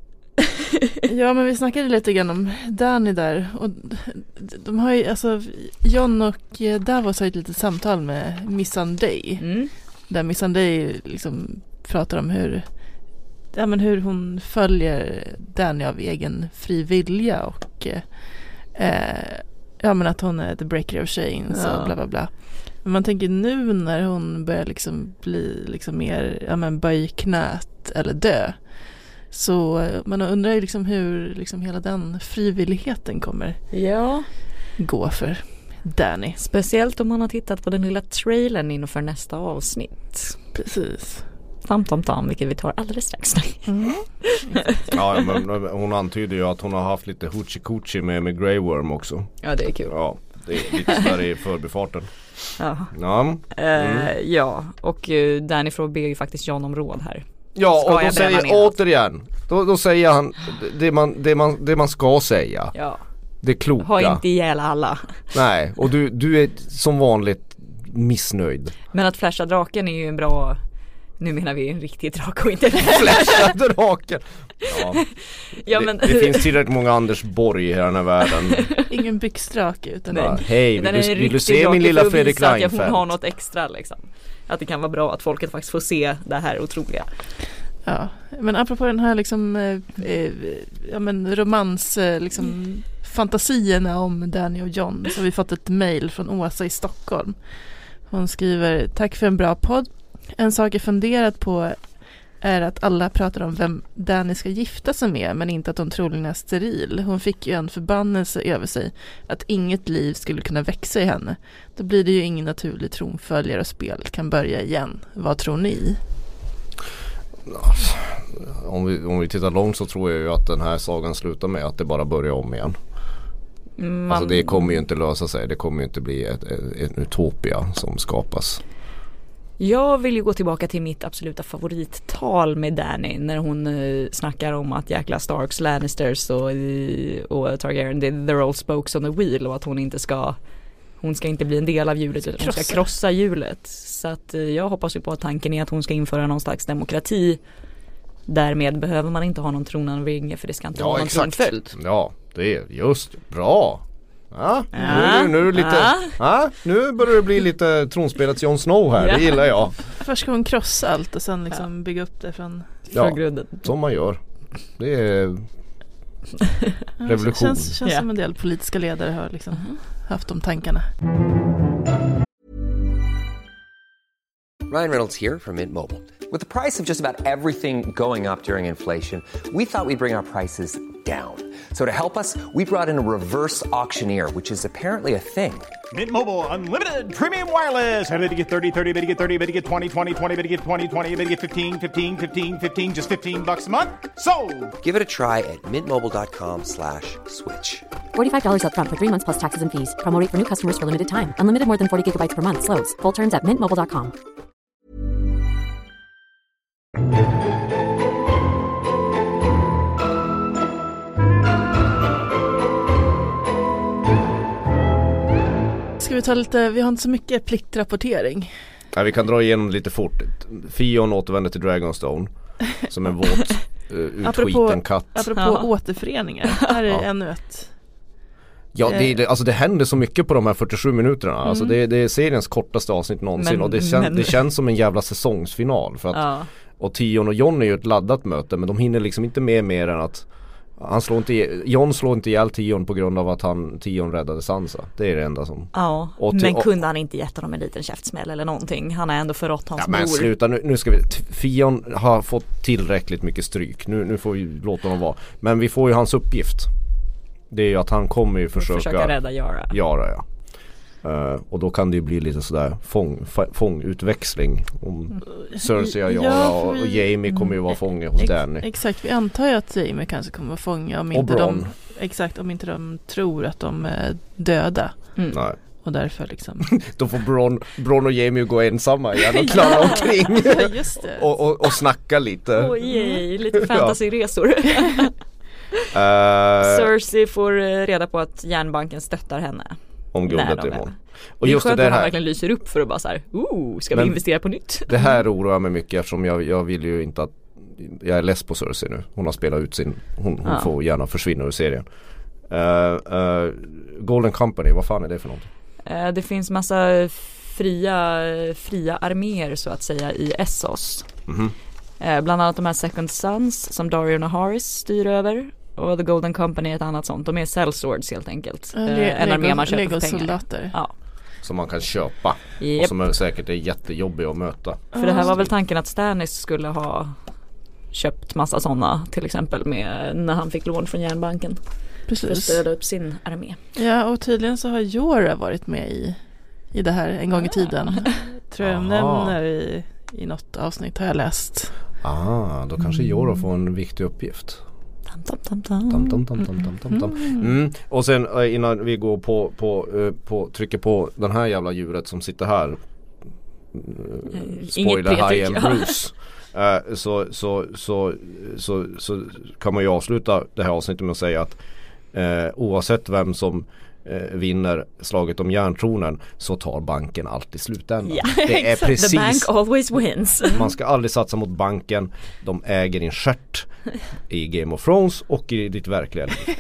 ja, men vi snackade lite grann om Danny där och de har ju alltså Jon och Davos har ett litet samtal med Missandei. Mm. Där Missandei liksom pratar om hur, ja, men hur hon följer Danny av egen fri vilja och eh, ja, men att hon är the breaker of chains ja. och bla bla bla. Men man tänker nu när hon börjar liksom bli liksom mer, ja, men böj knät eller dö, så man undrar ju liksom hur liksom hela den frivilligheten kommer ja. gå för Danny. Speciellt om man har tittat på den lilla trailern inför nästa avsnitt. Precis. Tam tam tam, vilket vi tar alldeles strax. Mm. Ja, men hon antyder ju att hon har haft lite hoochie-coochie med, med Grey Worm också. Ja, det är kul. Ja, det är lite där i förbifarten. Ja. Ja. Mm. Uh, ja, och uh, Danny får be ju faktiskt Jon om råd här. Ja, ska och då säger återigen, då, då säger han det man, det, man, det man ska säga. Ja. Det kloka. Ha inte ihjäl alla. Nej, och du, du är som vanligt missnöjd. Men att flasha draken är ju en bra Nu menar vi en riktig drake och inte flashade draken. Ja. Ja, det, men... det finns tillräckligt många Anders Borg i den här världen. Ingen byxdrake utan ja, hej, vill, du, vill du se drake min lilla för Fredrik Reinfeldt? Att hon har något extra liksom. Att det kan vara bra att folket faktiskt får se det här otroliga. Ja, men apropå den här liksom eh, ja men romans eh, liksom fantasierna om Danny och John, så har vi fått ett mejl från Åsa i Stockholm. Hon skriver: tack för en bra podd. En sak jag funderat på är att alla pratar om vem Danny ska gifta sig med, men inte att hon troligen är steril. Hon fick ju en förbannelse över sig att inget liv skulle kunna växa i henne. Då blir det ju ingen naturlig tronföljare och spelet kan börja igen. Vad tror ni? Om vi, om vi tittar långt så tror jag ju att den här sagan slutar med att det bara börjar om igen. Man... Alltså det kommer ju inte lösa sig. Det kommer ju inte bli ett, ett, en utopia som skapas. Jag vill ju gå tillbaka till mitt absoluta favorittal med Danny när hon uh, snackar om att jäkla Starks, Lannisters och, uh, och Targaryen, they're all spokes on the wheel, och att hon inte ska hon ska inte bli en del av hjulet utan hon ska krossa hjulet. Så att uh, jag hoppas ju på att tanken är att hon ska införa någon slags demokrati. Därmed behöver man inte ha någon tronanvinge, för det ska inte ja, vara någon exakt. tronföljd. Ja, det är just bra. Ja, ja, nu, nu, lite, ja. Ja, nu börjar det bli lite tronspelets Jon Snow här, ja. Det gillar jag. Först ska hon krossa allt och sen liksom ja. bygga upp det från, ja, från grunden. Som man gör. Det är revolution. Känns, känns yeah. som en del politiska ledare har liksom uh-huh. haft de tankarna. Ryan Reynolds here from Mint Mobile. With the price of just about everything going up during inflation, we thought we'd bring our prices down. So to help us, we brought in a reverse auctioneer, which is apparently a thing. Mint Mobile Unlimited Premium Wireless. How to get thirty, thirty, how to get thirty, how to get twenty, twenty, twenty, how to get twenty, twenty, how to get fifteen, fifteen, fifteen, fifteen, just fifteen bucks a month? Sold! Give it a try at mintmobile.com slash switch. forty-five dollars up front for three months plus taxes and fees. Promo rate for new customers for limited time. Unlimited more than forty gigabytes per month. Slows full terms at mint mobile dot com. Ska vi ta lite, vi har inte så mycket pliktrapportering. Ja, vi kan dra igenom lite fort. Fion återvänder till Dragonstone som en våt uh, utskiten katt. Apropå ja. återföreningar, här är ja. ännu ett. Ja, det, det, alltså det händer så mycket på de här fyrtiosju minuterna. Mm. Alltså det, det är seriens kortaste avsnitt någonsin. Men, och det, kän, men... det känns som en jävla säsongsfinal. För att, ja. Och Tion och Jon är ju ett laddat möte, men de hinner liksom inte med mer än att han slår inte, Jon slår inte ihjäl Tion på grund av att han Tion räddade Sansa. Det är det enda som. Ja, och men kunde han inte gett honom en liten käftsmäll eller någonting? Han har ändå förrått hans ja, men mor. Sluta, nu, nu ska vi Fion har fått tillräckligt mycket stryk. Nu, nu får vi låta honom vara. Men vi får ju hans uppgift. Det är ju att han kommer ju försöka, försöka rädda Yara. Yara ja. Uh, och då kan det ju bli lite sådär fång, fångutväxling om Cersei och Yara ja, och, och Jaime kommer ju vara fånge hos ex- Danny. Exakt, vi antar ju att Jaime kanske kommer vara fånge om inte de, exakt, om inte de tror att de är döda. Mm. Nej. Och därför liksom då får Bron, Bron och Jaime gå ensamma igen och klara ja. omkring ja, just det. och, och, och snacka lite. Oj, yay, lite fantasyresor. uh, Cersei får reda på att järnbanken stöttar henne. Om guldet imorgon. Och det är just skönt det att han verkligen lyser upp för att bara så här, oh, ska vi investera på nytt? Det här oroar mig mycket eftersom jag, jag vill ju inte att jag är less på Cersei nu. Hon har spelat ut sin, hon, hon ja. får gärna försvinna ur serien. Uh, uh, Golden Company, vad fan är det för något? Uh, det finns massa fria, fria arméer så att säga i Essos. Mm-hmm. Uh, bland annat de här Second Sons som Dario Naharis styr över. Och The Golden Company är ett annat sånt. De är sellswords helt enkelt. Le- uh, en armé man köper Lego för pengar. Soldater. Ja. Som man kan köpa. Yep. Och som är säkert är jättejobbiga att möta. För det här var väl tanken att Stannis skulle ha köpt massa sådana till exempel med när han fick lån från järnbanken. Precis. För att stöda upp sin armé. Ja, och tydligen så har Jorah varit med i, i det här en gång i tiden. Tror jag nämner i, i något avsnitt har jag läst. Ah, då kanske mm. Jorah får en viktig uppgift. Tam, tam, tam. Tam, tam, tam, tam, tam, tam. Mm. Och sen innan vi går på, på, på trycker på den här jävla djuret som sitter här. Spoiler High and Bruce. Uh, så, så, så, så, så kan man ju avsluta det här avsnittet med att säga att eh, oavsett vem som eh, vinner slaget om järntronen så tar banken alltid slutändan. Ja, det är precis. The bank always wins. Man ska aldrig satsa mot banken. De äger din stjärt i Game of Thrones och i ditt verkliga liv.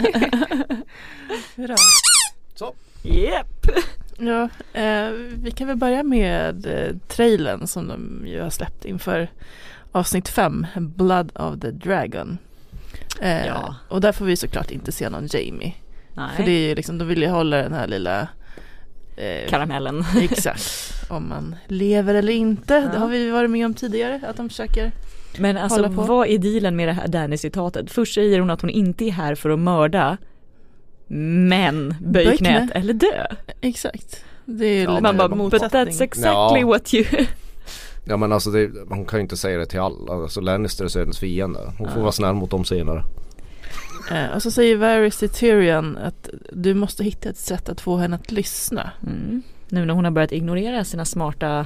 Bra. Så. Yep. Ja, eh, vi kan väl börja med eh, trailern som de ju har släppt inför avsnitt fem, Blood of the Dragon. Eh, Ja. Och där får vi såklart inte se någon Jaime. Nej. För det är ju liksom, de vill ju hålla den här lilla eh, karamellen. exakt, om man lever eller inte. Ja. Det har vi varit med om tidigare, att de försöker. Men alltså Hålla på. vad är dealen med det här Danny-citatet? Först säger hon att hon inte är här för att mörda, men böj Böj knät knä. eller dö. Exakt. Det är Ja, lite Man bara, but motsättning. that's exactly Ja. what you... Ja men alltså det, hon kan ju inte säga det till alla. Alltså Lannister är hennes fiende. Hon får Ja. vara snäll mot dem senare. Eh, och så säger Varys till Tyrion att du måste hitta ett sätt att få henne att lyssna. Mm. Nu när hon har börjat ignorera sina smarta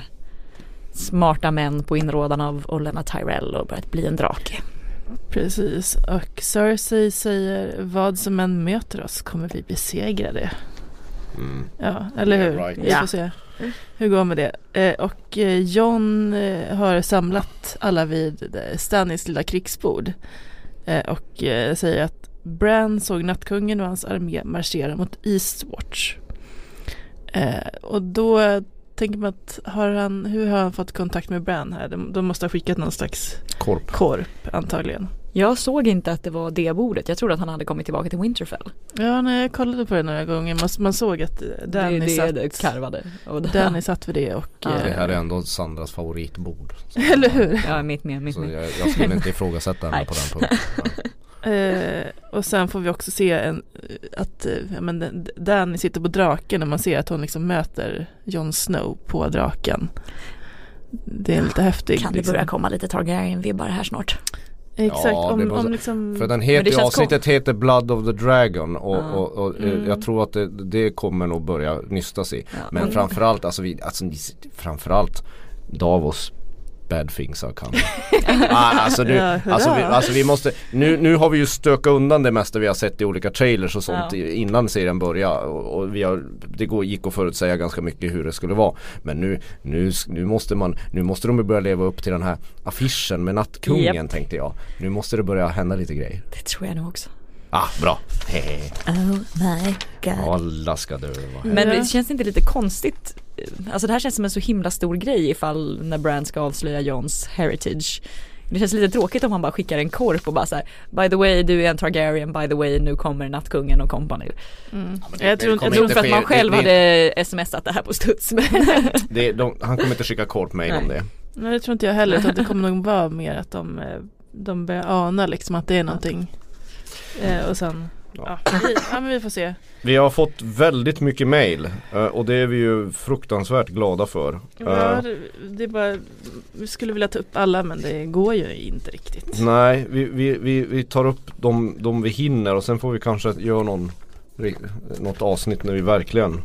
smarta män på inrådan av Olenna Tyrell och börjat bli en drake. Precis. Och Cersei säger vad som än möter oss kommer vi besegra det. Mm. Ja, eller hur? Yeah, right. Vi får Ja. se hur går med det. Eh, och eh, Jon eh, har samlat alla vid eh, Stannys lilla krigsbord. Eh, och eh, säger att Bran såg Nattkungen och hans armé marschera mot Eastwatch. Eh, och då tänker man att har han, hur har han fått kontakt med Bran här? De, de måste ha skickat någon slags Korp. korp antagligen. Jag såg inte att det var det bordet. Jag trodde att han hade kommit tillbaka till Winterfell. Ja, nej, jag kollade på det några gånger. Man, man såg att Danny det, det, satt, det karvade. Och det, Danny satt vid det och... Ja. Det eh, här är ändå Sandras favoritbord. eller hur? Ja, mitt med, mitt Så med. jag, jag skulle inte ifrågasätta henne Nej. på den punkten. Eh, och sen får vi också se en, att eh, ja, men, Danny sitter på draken och man ser att hon liksom möter Jon Snow på draken. Det är lite häftigt. Kan det liksom. börja komma lite Targaryen-vibbar här snart? Exakt, Ja, det om, var så- om liksom... För den Men heter det ju, känns avsnittet heter Blood of the Dragon och, Ja. och, och eh, Mm. jag tror att det, det kommer nog börja nystas i. Ja. Men Mm. framförallt, alltså, vi, alltså ni- framförallt Davos Badfingsar kan. ah, alltså, nu, Ja, hurra. alltså, vi, alltså vi måste, nu, nu har vi ju stökat undan det mesta vi har sett i olika trailers och sånt Ja. i- innan serien började och, och vi har, det går, gick att förutsäga ganska mycket hur det skulle vara. Men nu, nu, nu måste man, nu måste de börja leva upp till den här affischen med Nattkungen. Japp. Tänkte jag. Nu måste det börja hända lite grejer. Det tror jag nog också. Ah, bra. Hehe. Oh my god. Alla ska dö. va? Men Ja. det känns inte lite konstigt? Alltså det här känns som en så himla stor grej ifall när Bran ska avslöja Jons heritage. Det känns lite tråkigt om han bara skickar en korp och bara så här: by the way, du är en Targaryen, by the way, nu kommer Nattkungen och kompani. Mm. det- jag tror det inte... Jag kommer tror inte för att man ske. själv Det- hade smsat det här på studs. Men Det, de, han kommer inte skicka korpmail om Nej. det. Nej, det tror inte jag heller. Utan det kommer nog vara mer att de, eh, de börjar ana liksom att det är någonting. Eh, och sen... Ja. Ja, vi, ja, men vi får se. Vi har fått väldigt mycket mail eh, och det är vi ju fruktansvärt glada för. Ja, Eh, det, det är bara... Vi skulle vilja ta upp alla, men det går ju inte riktigt. Nej, vi, vi, vi, vi tar upp de, de vi hinner och sen får vi kanske göra någon, något avsnitt när vi verkligen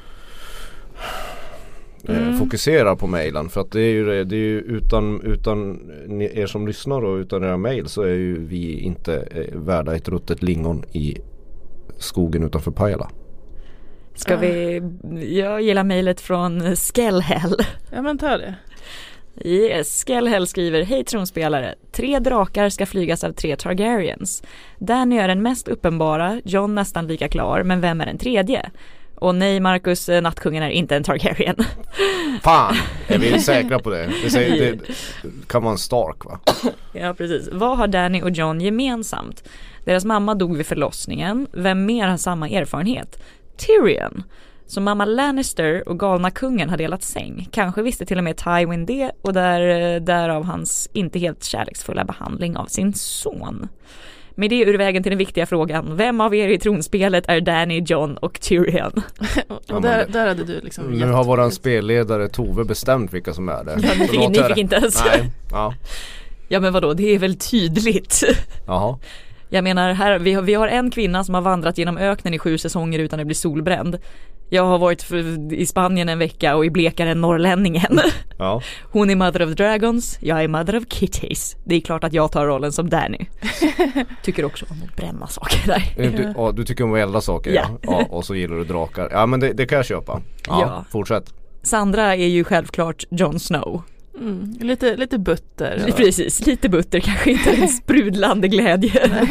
eh, Mm. fokuserar på mailen. För att det är ju, det, det är ju utan, utan ni- er som lyssnar och utan era mail så är ju vi inte eh, värda ett ruttet lingon i skogen utanför Pajala. ska vi, jag gillar mejlet från Skellhäll. Ja, men ta det. Yes, Skellhäll skriver: hej tronspelare, tre drakar ska flygas av tre Targaryens. Danny är den mest uppenbara, Jon nästan lika klar, men vem är den tredje? Och nej, Marcus, Nattkungen är inte en Targaryen. Fan, är vi säkra på det? Det, säger, det kan vara en Stark, va? Ja, precis. Vad har Danny och Jon gemensamt? Deras mamma dog vid förlossningen. Vem mer har samma erfarenhet? Tyrion. Så mamma Lannister och galna kungen har delat säng. Kanske visste till och med Tywin det, och där, därav hans inte helt kärleksfulla behandling av sin son. Med det ur vägen till den viktiga frågan: vem av er i tronspelet är Danny, Jon och Tyrion? Och Ja, men där, det- där hade du liksom... Nu har våran spelledare Tove bestämt vilka som är det. Ja, ni fick, Förlåt, ni är fick det- inte ens. Nej, ja, Ja, men vadå, det är väl tydligt. jaha. Jag menar, här, vi, har, vi har en kvinna som har vandrat genom öknen i sju säsonger utan att bli solbränd. Jag har varit för, i Spanien en vecka och är blekare än norrlänningen. Ja. Hon är Mother of Dragons, jag är Mother of Kitties. Det är klart att jag tar rollen som Danny. Tycker också om att bränna saker där. Du, ja, du tycker om att elda saker, ja. Ja. Ja, och så gillar du drakar. Ja, men det, det kan jag köpa. Ja, Ja. Fortsätt. Sandra är ju självklart Jon Snow. Mm, lite, lite butter. Och... Precis, lite butter, kanske inte en sprudlande glädje.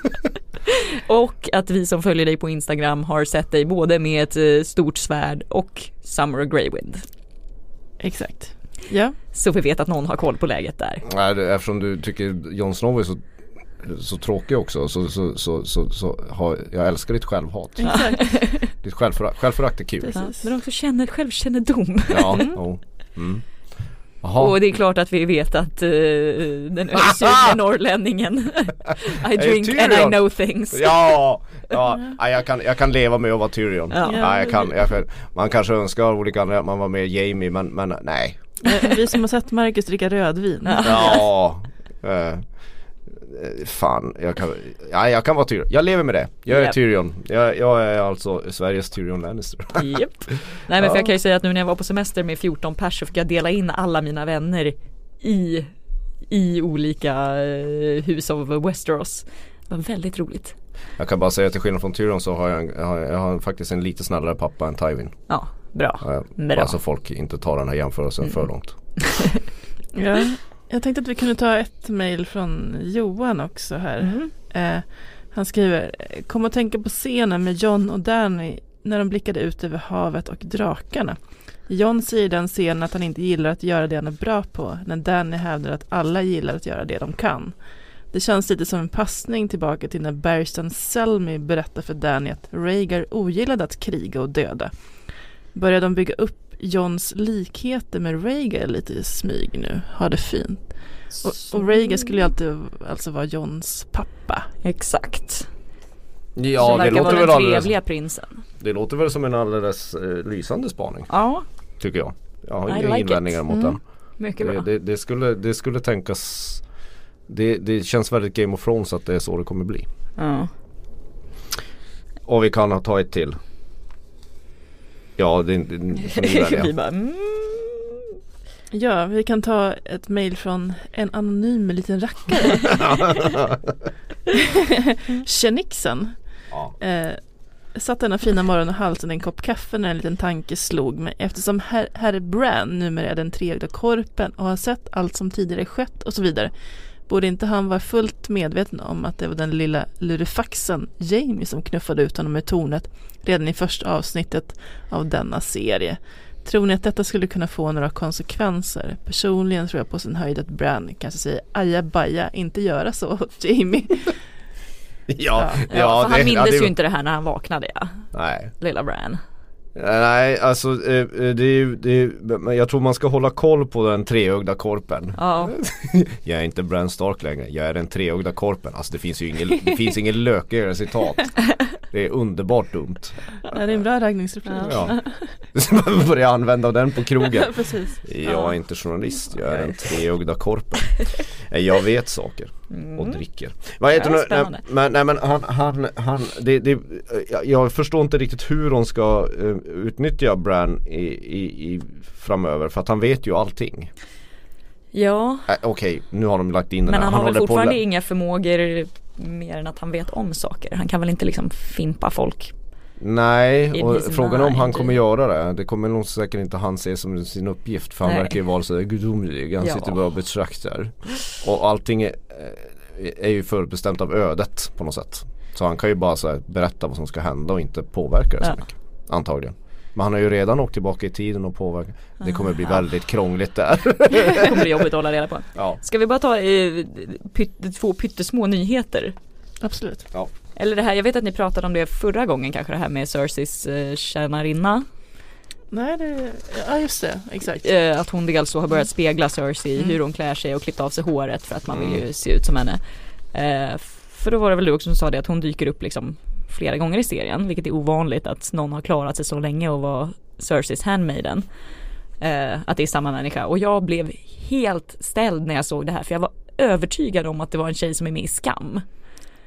Och att vi som följer dig på Instagram har sett dig både med ett eh, stort svärd och Summer of Greywind. Exakt. Ja. Så vi vet att någon har koll på läget där. Nej, det, eftersom du tycker Jon Snow är så, så tråkig också, så, så, så, så, så har, jag älskar ditt självhat. Exakt. Ditt självförakt, självförakt är kul. Precis. Men också känner, självkännedom. Ja, oh. mm. Jaha. Och det är klart att vi vet att uh, den ösugna norrlänningen I drink and I Tyrion. know things. Ja, ja, ja jag, kan, jag kan leva med att vara Tyrion. Ja. Ja, jag kan, jag, man kanske önskar olika andra att man var med Jamie, men, men nej. Vi som har sett Marcus dricka rödvin. Ja, eh, fan, jag kan, ja, jag kan vara Tyrion. Jag lever med det. Jag är Yep. Tyrion. Jag, jag är alltså Sveriges Tyrion Lannister. Japp. Nej, men för jag kan ju säga att nu när jag var på semester med fjorton pers så fick jag dela in alla mina vänner i, i olika uh, hus av Westeros. Det var väldigt roligt. Jag kan bara säga att till skillnad från Tyrion så har jag, jag, har, jag har faktiskt en lite snällare pappa än Tywin. Ja, bra. Ja, bra. alltså folk inte tar den här jämförelsen Mm. för långt. Ja. Jag tänkte att vi kunde ta ett mejl från Johan också här. Mm. Eh, han skriver: kom att tänka på scenen med Jon och Danny när de blickade ut över havet och drakarna. Jon säger i den scenen att han inte gillar att göra det han är bra på, när Danny hävdar att alla gillar att göra det de kan. Det känns lite som en passning tillbaka till när Barristan Selmy berättar för Danny att Rhaegar ogillade att kriga och döda. Börjar de bygga upp Jons likheter med Rhaegar lite i smyg nu? Har det fint. Och, och Rhaegar skulle ju alltid alltså vara Jons pappa. Exakt. Ja, Som det verkar låter, vara väl den alldeles, trevliga prinsen. det låter väl som en alldeles eh, lysande spaning, Ja, tycker jag. Jag har I inga like invändningar it. mot Mm. den. mycket Det, bra. det, det, skulle, det skulle tänkas, det, det känns väldigt Game of Thrones att det är så det kommer bli. Ja. Och vi kan ta ett till. Ja, det, det, det är Vi bara, mm. Ja, vi kan ta ett mejl från en anonym liten rackare. Tjenixen. Ja. Eh, satt denna fina morgon och halsen en kopp kaffe när en liten tanke slog mig. Eftersom herr, herr Bran numera är den treögda korpen och har sett allt som tidigare skett och så vidare, borde inte han vara fullt medveten om att det var den lilla lurifaxen Jamie som knuffade ut honom med tornet redan i första avsnittet av denna serie? Tror ni att detta skulle kunna få några konsekvenser? Personligen tror jag på sin höjd att Bran kanske säger aja baja, inte göra så, Jamie. Ja, Ja, ja, Ja, för han det- mindes ja, det- ju inte det här när han vaknade, ja. Nej. Lilla Bran. Nej, alltså eh, det är ju, det är, men jag tror man ska hålla koll på den treögda korpen. Ja. Jag är inte Bran Stark längre, jag är den treögda korpen. Alltså det finns ju ingen, det finns ingen lökigare citat. Det är underbart dumt. Ja, det är en bra raggningsreplik. Ja. Man börjar använda den på krogen. Precis. Jag är inte journalist, jag är den treögda korpen. Jag vet saker och dricker. Vad heter Ja, det? spännande. Men, nej men han, han, han det, det, jag, jag förstår inte riktigt hur de ska uh, utnyttja Bran i, i, i framöver, för att han vet ju allting. Ja, Äh, Okej, okay, nu har de lagt in den men här. han har väl håller på fortfarande lä- inga förmågor mer än att han vet om saker. Han kan väl inte liksom fimpa folk. Nej, in och his frågan är om han mind. kommer göra det. Det kommer nog säkert inte han se som sin uppgift, för han Nej. verkar ju vara så gudomlig. Han Ja. sitter bara och betraktar. Och allting är, är ju förutbestämt av ödet på något sätt. Så han kan ju bara så här berätta vad som ska hända och inte påverka det så Ja. mycket. Antagligen. Men han har ju redan åkt tillbaka i tiden och påverkat. Det kommer bli väldigt krångligt där. Det kommer bli jobbigt att hålla reda på. Ja. Ska vi bara ta eh, pyt, två pyttesmå nyheter? Absolut. Ja. Eller det här, jag vet att ni pratade om det förra gången kanske, det här med Cerseis eh, tjänarinna. Nej, det, ja just det, exakt. Eh, att hon dels så har börjat spegla Cersei i Mm. hur hon klär sig och klippt av sig håret för att man vill ju se ut som henne. Eh, för då var det väl du också som sa det, att hon dyker upp liksom flera gånger i serien, vilket är ovanligt att någon har klarat sig så länge och var Cerseis handmaiden. Eh, att det är samma människa. Och jag blev helt ställd när jag såg det här, för jag var övertygad om att det var en tjej som är med i Skam.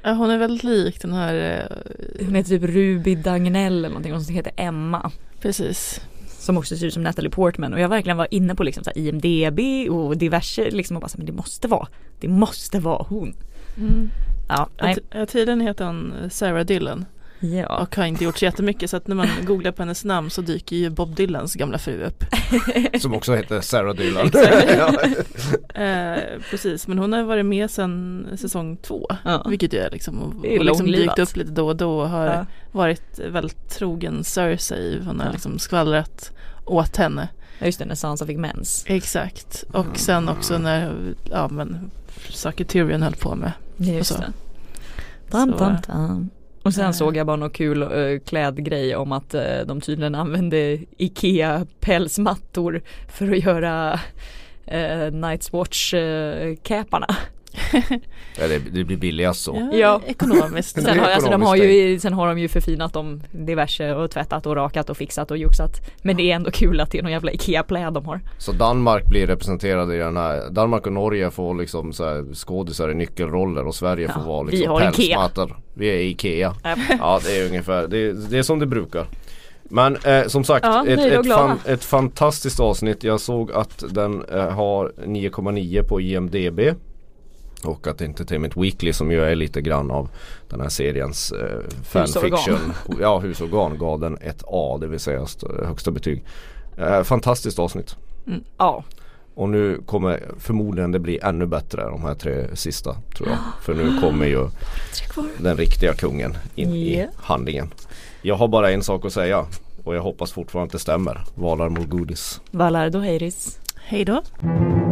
Ja, hon är väldigt lik den här... Hon heter typ Ruby Dagnell eller någonting, och som heter Emma. Precis. Som också ser ut som Natalie Portman. Och jag verkligen var inne på liksom så här I M D B och diverse liksom, och bara så, men det måste vara, det måste vara hon. Mm. Ja, ja, tiden heter hon Sarah Dillon. Ja. Och har inte gjort så jättemycket, så att när man googlar på hennes namn så dyker ju Bob Dylans gamla fru upp. Som också heter Sarah Dillon. ja. eh, precis, men hon har varit med sedan säsong två. Ja. Vilket är liksom, och, det är och liksom dykt upp lite då och då och har ja. varit väldigt trogen Cersei. Hon har ja. liksom skvallrat åt henne. Ja, just det, när Sansa fick mens. Exakt. Och sen också när ja, men, saker Tyrion höll på med. Just och så. det. Dam, så, dam, dam. Och sen äh. såg jag bara någon kul uh, klädgrej om att uh, de tydligen använde Ikea pälsmattor för att göra uh, Night's Watch-käparna. Uh, ja, det, det blir billigast så. Ja, ja. Ekonomiskt. sen, har, alltså, de har ju, sen har de ju förfinat dem diverse och tvättat och rakat och fixat och joxat. Men det är ändå kul att det är någon jävla Ikea-pläd de har. Så Danmark blir representerade i den här. Danmark och Norge får liksom så här skådisar i nyckelroller och Sverige ja, får vara liksom pälsmattor. Vi är Ikea. Yep. Ja, det är ungefär, det är, det är som det brukar. Men eh, som sagt, ja, ett, ett, fan, ett fantastiskt avsnitt. Jag såg att den eh, har nio komma nio på I M D B. Och att Entertainment Weekly, som ju är lite grann av den här seriens eh, fanfiction, ja, husorgan, gav den ett A, det vill säga st- högsta betyg. Eh, fantastiskt avsnitt. Mm. Ja. Och nu kommer förmodligen det bli ännu bättre, de här tre sista, tror jag. För nu kommer ju den riktiga kungen in yeah. i handlingen. Jag har bara en sak att säga, och jag hoppas fortfarande att det stämmer. Valar Morghulis. Valar Dohairis. Hej då.